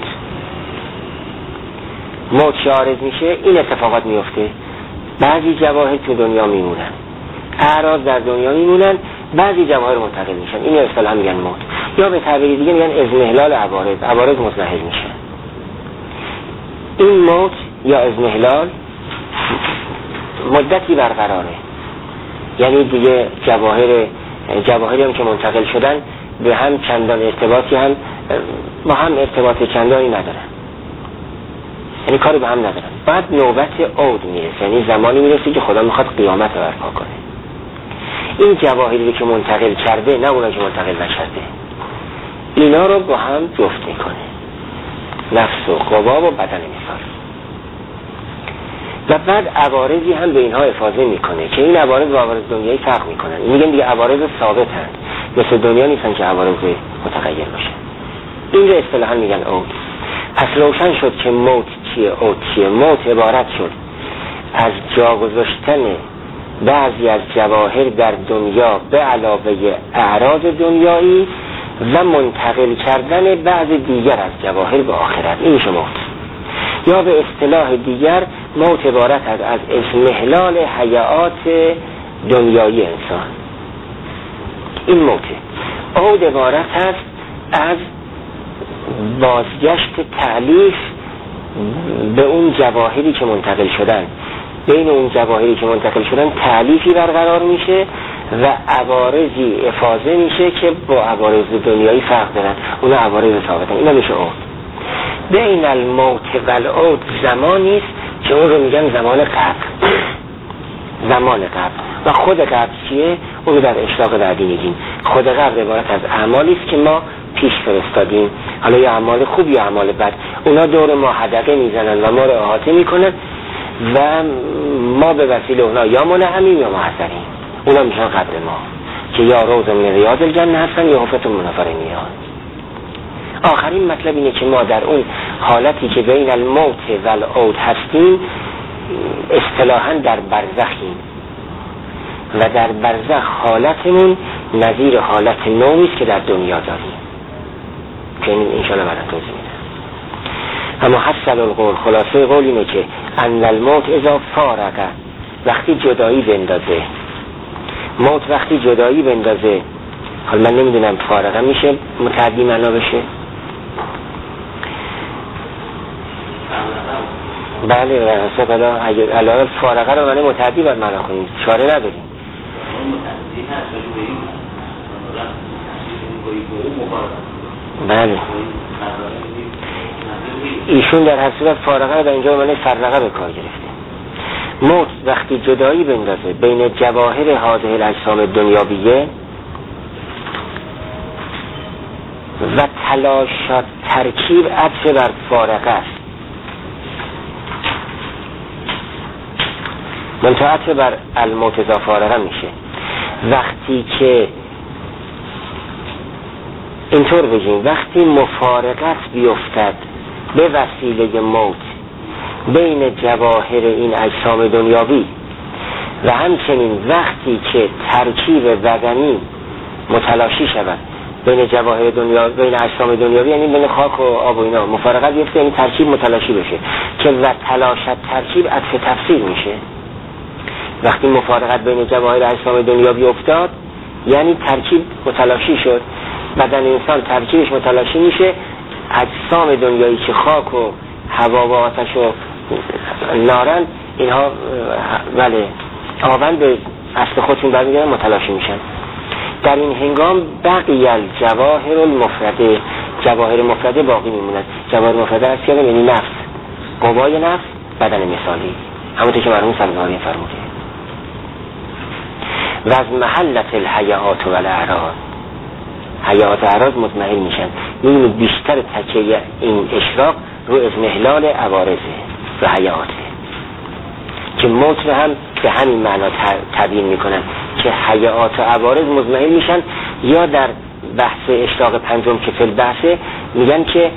موت عارض میشه، این اتفاقات میفته. بعضی جواهر تو دنیا میمونن، اعراض در دنیا میمونن، بعضی جواهر منتقل میشن، این اصطلاحاً میگن موت. یا به تعبیر دیگه میگن اضمحلال عوارض، عوارض مزمحل میشن. این موت یا اضمحلال مدتی برقراره، یعنی دیگه جواهری هم که منتقل شدن به هم چندان ارتباطی هم با هم ارتباط چندانی ندارن، یعنی کاری به هم ندارن. بعد نوبت عود میرسه، یعنی زمانی میرسه که خدا میخواد قیامت رو برپا کنه. این جواهری که منتقل کرده، نه اونا که منتقل نشده، اینا رو با هم جفت میکنه، نفس و قوا و بدن مثال. و بعد عوارضی هم به اینها افاضه میکنه که این عوارض با عوارض دنیایی فرق میکنن. میگن دیگه عوارض ثابت هستند، مثل دنیا نیستن که عوارض متغیر باشن. این رو اصطلاحا میگن عود. پس روشن شد که موت چیه، عود چیه. موت عبارت شد از جا گذاشتن بعضی از جواهر در دنیا به علاوه اعراض دنیایی و منتقل کردن بعض دیگر از جواهر به آخرت. این میشه موت. یا به اصطلاح دیگر موت عبارت از اضمحلال حیات دنیایی انسان. این موته. عود عبارت است از بازگشت تألیف به اون جواهری که منتقل شدن. بین اون جواهری که منتقل شدن تألیفی برقرار میشه و عوارضی افاضه میشه که با عوارض دنیایی فرق دارن. اونا عوارض ثابتن. اینا میشه عود. بین الموت و العود زمانی است که اون رو میگن زمان قبل. زمان قبل. و خود قبل چیه؟ اون رو در اشراق بعدی میگیم. خود قبل عبارت از اعمالی است که ما پیش فرستادیم، حالا یا اعمال خوب یا اعمال بد. اونا دور ما حدقه میزنن و ما رو احاطه میکنن و ما به وسیله اونا یا منعمیم یا محضریم. اونا میشن قبل ما که یا روز من ریاض الجنه هستن یا حفت منافر میان. آخرین مطلب اینه که ما در اون حالتی که بین الموت و العود هستیم اصطلاحاً در برزخیم و در برزخ حالتمون نظیر حالت نومی است که در دنیا داریم که انشاءالله بعدا توضیح میدم. اما حسن القول، خلاصه قول اینه که ان الموت اذا فارقه، وقتی جدایی بندازه. موت وقتی جدایی بندازه، حالا من نمیدونم فارقه میشه متعدی معنا بشه؟ بله راسته الان فارقه رو معنی متعدی باید معنا کنیم، چاره نداریم. بله ایشون در هر صورت فارقه رو در اینجا معنی فرقه به کار گرفته. موت وقتی جدایی بندازه بین جواهر هذه الاجسام دنیاویه و تلاشات ترکیب عطف بر فارقه است، منتها عطف بر الموت اذا فارقه میشه. وقتی که اینطور بگیم وقتی مفارقت بیفتد به وسیله موت بین جواهر این اجسام دنیاوی و همچنین وقتی که ترکیب بدنی متلاشی شود بین جواهر دنیا، بین اجسام دنیاوی، یعنی بین خاک و آب و اینا مفارقت بیفته، یعنی ترکیب متلاشی بشه که و تلاشت ترکیب عطف تفسیر میشه. وقتی مفارقت بین جواهر اجسام دنیاوی افتاد یعنی ترکیب متلاشی شد، بدن انسان ترکیبش متلاشی میشه، اجسام دنیایی که خاک و هوا و آتش و نارن اینها بله آون به اصل خودشون برمیگردن متلاشی میشن. در این هنگام بقی الجواهر المفرده، جواهر مفرده باقی میمونن. جواهر مفرده هست یعنی نفس، قوای نفس، بدن مثالی، همونطور که مرحوم سلمانی فرموده. و از محلت الحیات و الاعراض، حیات و اعراض مطمئن میشن. یعنی بیشتر تکیه این اشراق رو اضمحلال عوارضه و حیاته که موت رو هم به همین معنا تبیین میکنن که حیات و عوارض مطمئن میشن. یا در بحث اشراق پنجم که فی البحثه میگن که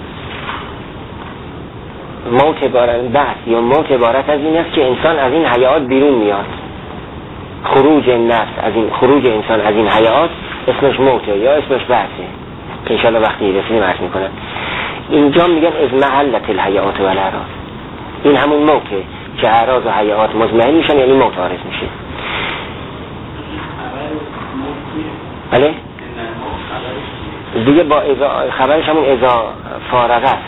موت عبارت از این است که انسان از این حیات بیرون میاد. خروج نفس از این، خروج انسان از این حیات اسمش موته یا اسمش بحثه که انشاءالله وقتی رسیدیم عرض میکنن. اینجا میگن از محلت الحیات و الاعراض، این همون موته که اعراض و حیات مطمئن میشن، یعنی موت عارض میشه. بله دیگه با خبرش همون اذا فارغه است،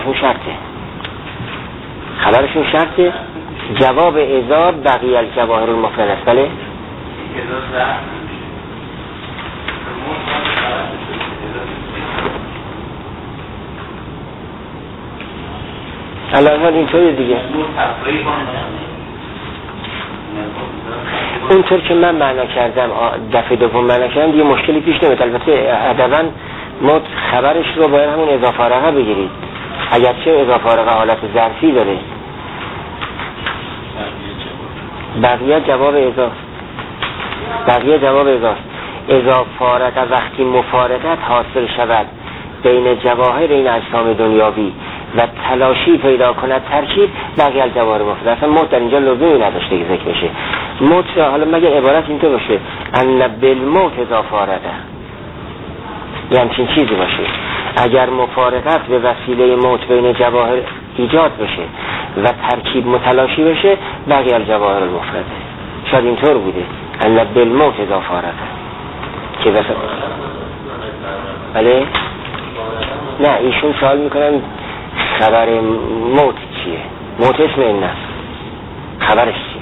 خبرشون شرطه. جواب اذا بقی الجواهر المفرده است. بله الان اینطوری دیگه. اونطور که من معنا کردم دفعه دوم معنا کردم دیگه مشکلی پیش نمیاد. البته ادباً ما خبرش رو باید همون اضافه رقه بگیرید، اگرچه اضافه رقه حالت ظرفی داره. بقیه جواب اضافه اذا فارق وقتی مفارقت حاصل شود بین جواهر این اجسام دنیاوی و تلاشی پیدا کند ترکیب، بقیه الجواهر مفرد. اصلا موت در اینجا لزومی نداشته که ذکر بشه. موت حالا مگه عبارت اینطور باشه ان بالموت اذا فارقه، یه همچین چیزی باشه. اگر مفارقت به وسیله موت بین جواهر ایجاد بشه و ترکیب متلاشی بشه، بقیه الجواهر المفرده. شاید اینطور بوده ان بالموت اذا فارقه که بس. بله؟ نه ایشون سوال میکنن خبر موت چیه؟ موت اسم این است، خبرش چیه؟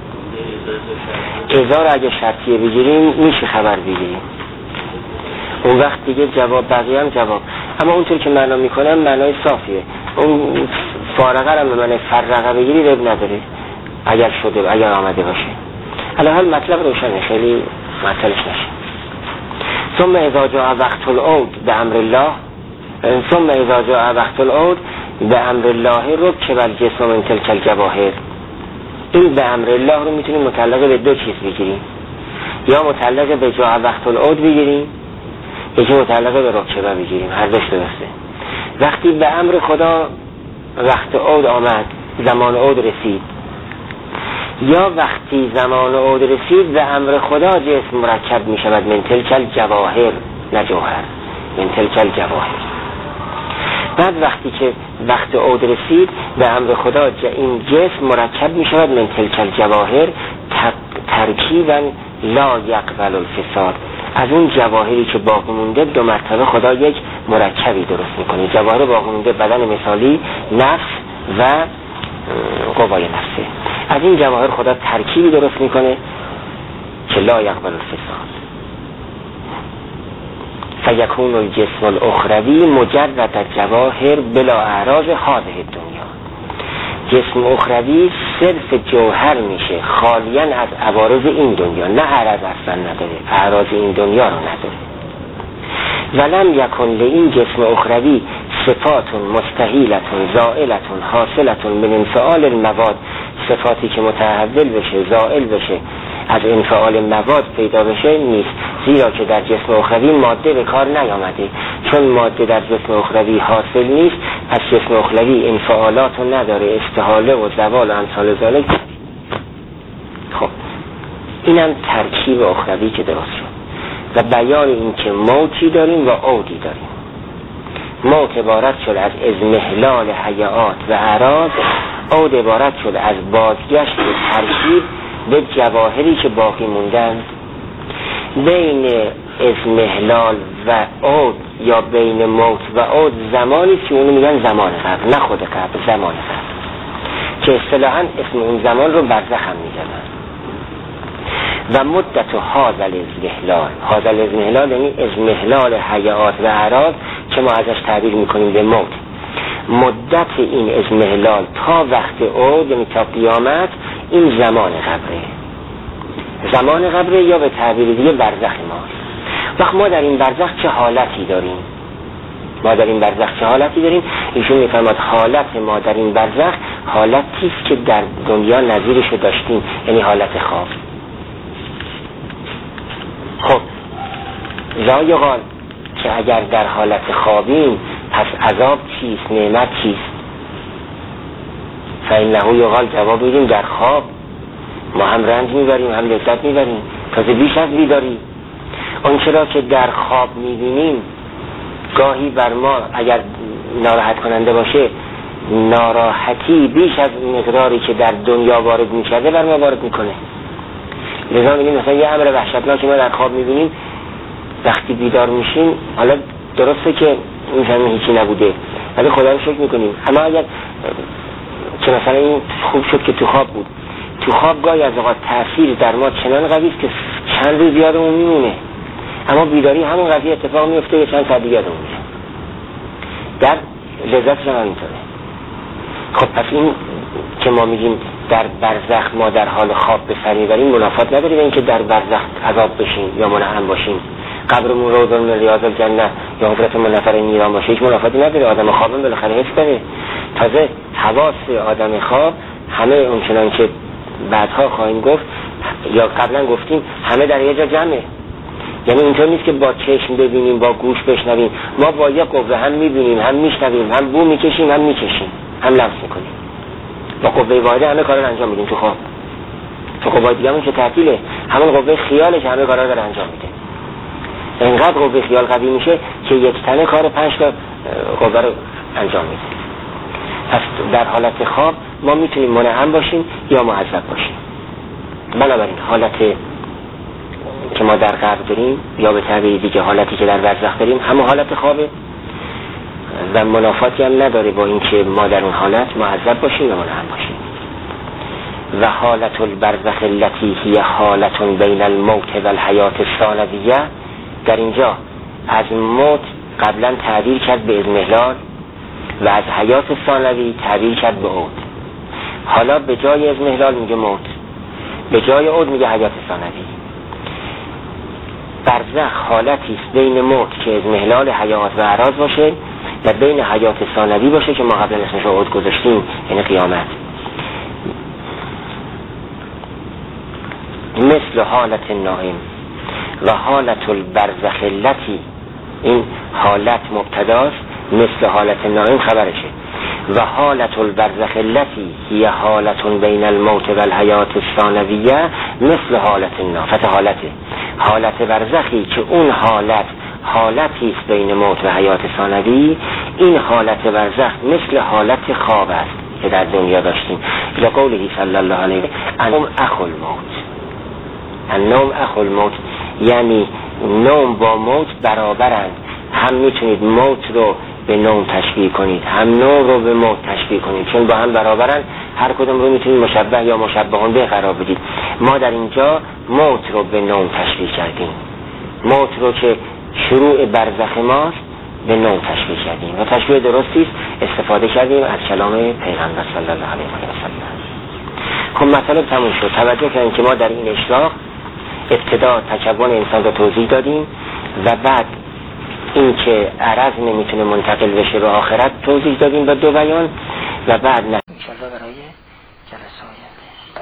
اذا رو اگه شرطیه بگیریم میشه خبر بگیریم، اون وقت دیگه جواب بقیه هم جواب. اما اونطور که معنا میکنم معنای صافیه. اون فارقه رو به معنی فرقه بگیری رب نداره اگر شده، اگر آمده باشه. الان مطلب روشنه، خیلی مطلبش نشه. ثم اذا جاء وقت العود بامر الله، ثم اذا جاء وقت العود بامر الله رکب الجسم من تلك الجواهر. این به امر الله رو میتونیم متعلق به دو چیز بگیریم، یا متعلق به جاء وقت العود بگیریم، یکی متعلق به رکبه بگیریم. هر دوش درسته. وقتی به امر خدا وقت عود آمد، زمان عود رسید، یا وقتی زمان عود رسید به امر خدا جسم مرکب می شود من تلک الجواهر، نه جوهر، من تلک الجواهر. بعد وقتی که وقت عود رسید به امر خدا این جسم مرکب می شود من تلک الجواهر ترکیبا لا یقبل الفساد. از اون جواهری که باقی مونده دو مرتبه خدا یک مرکبی درست میکنه. جواهر باقی مونده بدن مثالی، نفس و قوای نفسه. از این جواهر خدا ترکیبی درست میکنه که لا یقبل الفساد. فیکون الجسم الاخروی مجرد الجواهر بلا اعراض هذه الدنیا. جسم اخروی صرف جوهر میشه، خالیاً از عوارض این دنیا، نه عرض اصلا نداره، اعراض این دنیا رو نداره. ولم یکن لئین جسم اخروی صفات مستحیلة زائلة حاصلة من انفعال المواد، صفاتی که متحول بشه، زائل بشه، از انفعال مواد پیدا بشه نیست، زیرا که در جسم اخروی ماده به کار نیامده. چون ماده در جسم اخروی حاصل نیست، پس جسم اخروی انفعالات رو نداره، استحاله و زوال و امثال ذالک. خب اینم ترکیب اخروی که درست شد و بیان این که موتی داریم و عودی داریم. موت عبارت شد از اضمحلال حیات و اعراض، عود عبارت شد از بازگشت ترکیب به جواهری که باقی موندن. بین اضمحلال و عود یا بین موت و عود زمانی که اونو میگن زمان قبل، نه خود قبل، زمان قبل، که اصطلاحاً اسم اون زمان رو برزخ هم میزنن. و مدت هذا الاضمحلال یعنی اضمحلال حیات و اعراض که ما ازش تعبیر میکنیم به موت. مدت این اضمحلال تا وقت عود یعنی تا قیامت، این زمان قبره. زمان قبره یا به تعبیر دیگه برزخ ماست. وقت ما در این برزخ چه حالتی داریم؟ ایشون میفرماد حالت ما در این برزخ حالتی است که در دنیا نظیرش داشتیم، یعنی حالت خواب. خب زایقال که اگر در حالت خوابیم پس عذاب چیست، نعمت چیست؟ فإنه یقال جواب بدیم در خواب ما هم رنج میبریم هم لذت میبریم، تازه بیش از بیداری. اون چرا که در خواب میبینیم گاهی بر ما اگر ناراحت کننده باشه، ناراحتی بیش از مقداری که در دنیا وارد میشده بر ما وارد میکنه. لذا میگیم مثلا یه امر وحشتناکی ما در خواب میبینیم، وقتی بیدار میشیم حالا درسته که میفهمیم هیچی نبوده ولی خدا رو شکر میکنیم. اما اگر که مثلا این خوب شد که تو خواب بود، تو خواب گاهی از اوقات تأثیر در ما چنان قوی است که چند روز یادمون میمونه، اما بیداری همون قضیه اتفاق میفته یه چند ساعت دیگه یادمون میره. در لذتش هم اینطوره. خب پس این که ما میگیم در برزخ ما در حال خواب به سر میبریم منافات نداره به اینکه در برزخ عذاب بشیم یا منعم باشیم، قبرمون روضه من ریاض الجنه یا حضرتمون نفر نیران باشه، هیچ منافاتی نداره. آدم خوابم بالاخره حس داره. تازه حواس آدم خواب همه اونچنان که بعدها خواهیم گفت یا قبلا گفتیم همه در یه جا جمعه. یعنی اینطور نیست که با چشم ببینیم با گوش بشنویم، ما با یک قوه هم میبینیم هم میشنویم هم بو میکشیم هم میکشیم هم لمس میکنیم. با قوه واحده همه کارا رو انجام میدیم تو خواب. تو قوه دیگه همون که تعطیله، همون قوه خیالش همه کارا رو داره انجام میده. اینقدر قوه خیال قوی میشه که یک تنه کار 5 تا قوه رو انجام میده. پس در حالت خواب ما میتونیم منعم باشیم یا معذب باشیم. بنابراین حالت که ما در قبر داریم یا به تعبیر دیگه حالتی که در برزخ داریم همون حالت خوابه و منافاتی هم نداره با اینکه ما در اون حالت معذب باشیم یا منعم باشیم. و حالت البرزخ التي هي حالت بین الموت و الحیات الثانویه، در اینجا از موت قبلا تعبیر کرد به اضمحلال و از حیات ثانوی تعبیر کرد به عود. حالا به جای اضمحلال میگه موت، به جای عود میگه حیات ثانوی. برزخ حالتی است بین موت که اضمحلال حیات و اعراض باشه و بین حیات ثانوی باشه که ما قبلا اسمش رو عود گذاشتیم، یعنی قیامت. مثل حالت النائم و حالت البرزخ التي، این حالت مبتداست، مثل حالت النائم خبرشه. و حالت البرزخ التي هي حالت بین الموت و الحیات الثانویه مثل حالت النائم. حالت برزخی که اون حالتی است بین موت و حیات ثانوی، این حالت برزخ مثل حالت خواب است که در دنیا داشتیم. لقوله صلی الله علیه و النوم اخو الموت. النوم اخو الموت یعنی نوم با موت برابرند. هم میتونید موت رو به نوم تشبیه کنید، هم نوم رو به موت تشبیه کنید، چون با هم برابرند. هر کدوم رو میتونید مشبه یا مشبهون به قرار بدید. ما در اینجا موت رو به نوم تشبیه کردیم، موت رو که شروع برزخ ماست به نوم تشبیه کردیم و تشبیه درستی است استفاده کردیم از کلام پیغمبر صلی الله علیه و سلم. خب مطلب تموم شد. توجه کنید که ما در این اشراق ابتدا تکون انسان رو توضیح دادیم و بعد این که عرض نمیتونه منتقل بشه به آخرت توضیح دادیم با 2 بیان و بعد نه انشاءالله برای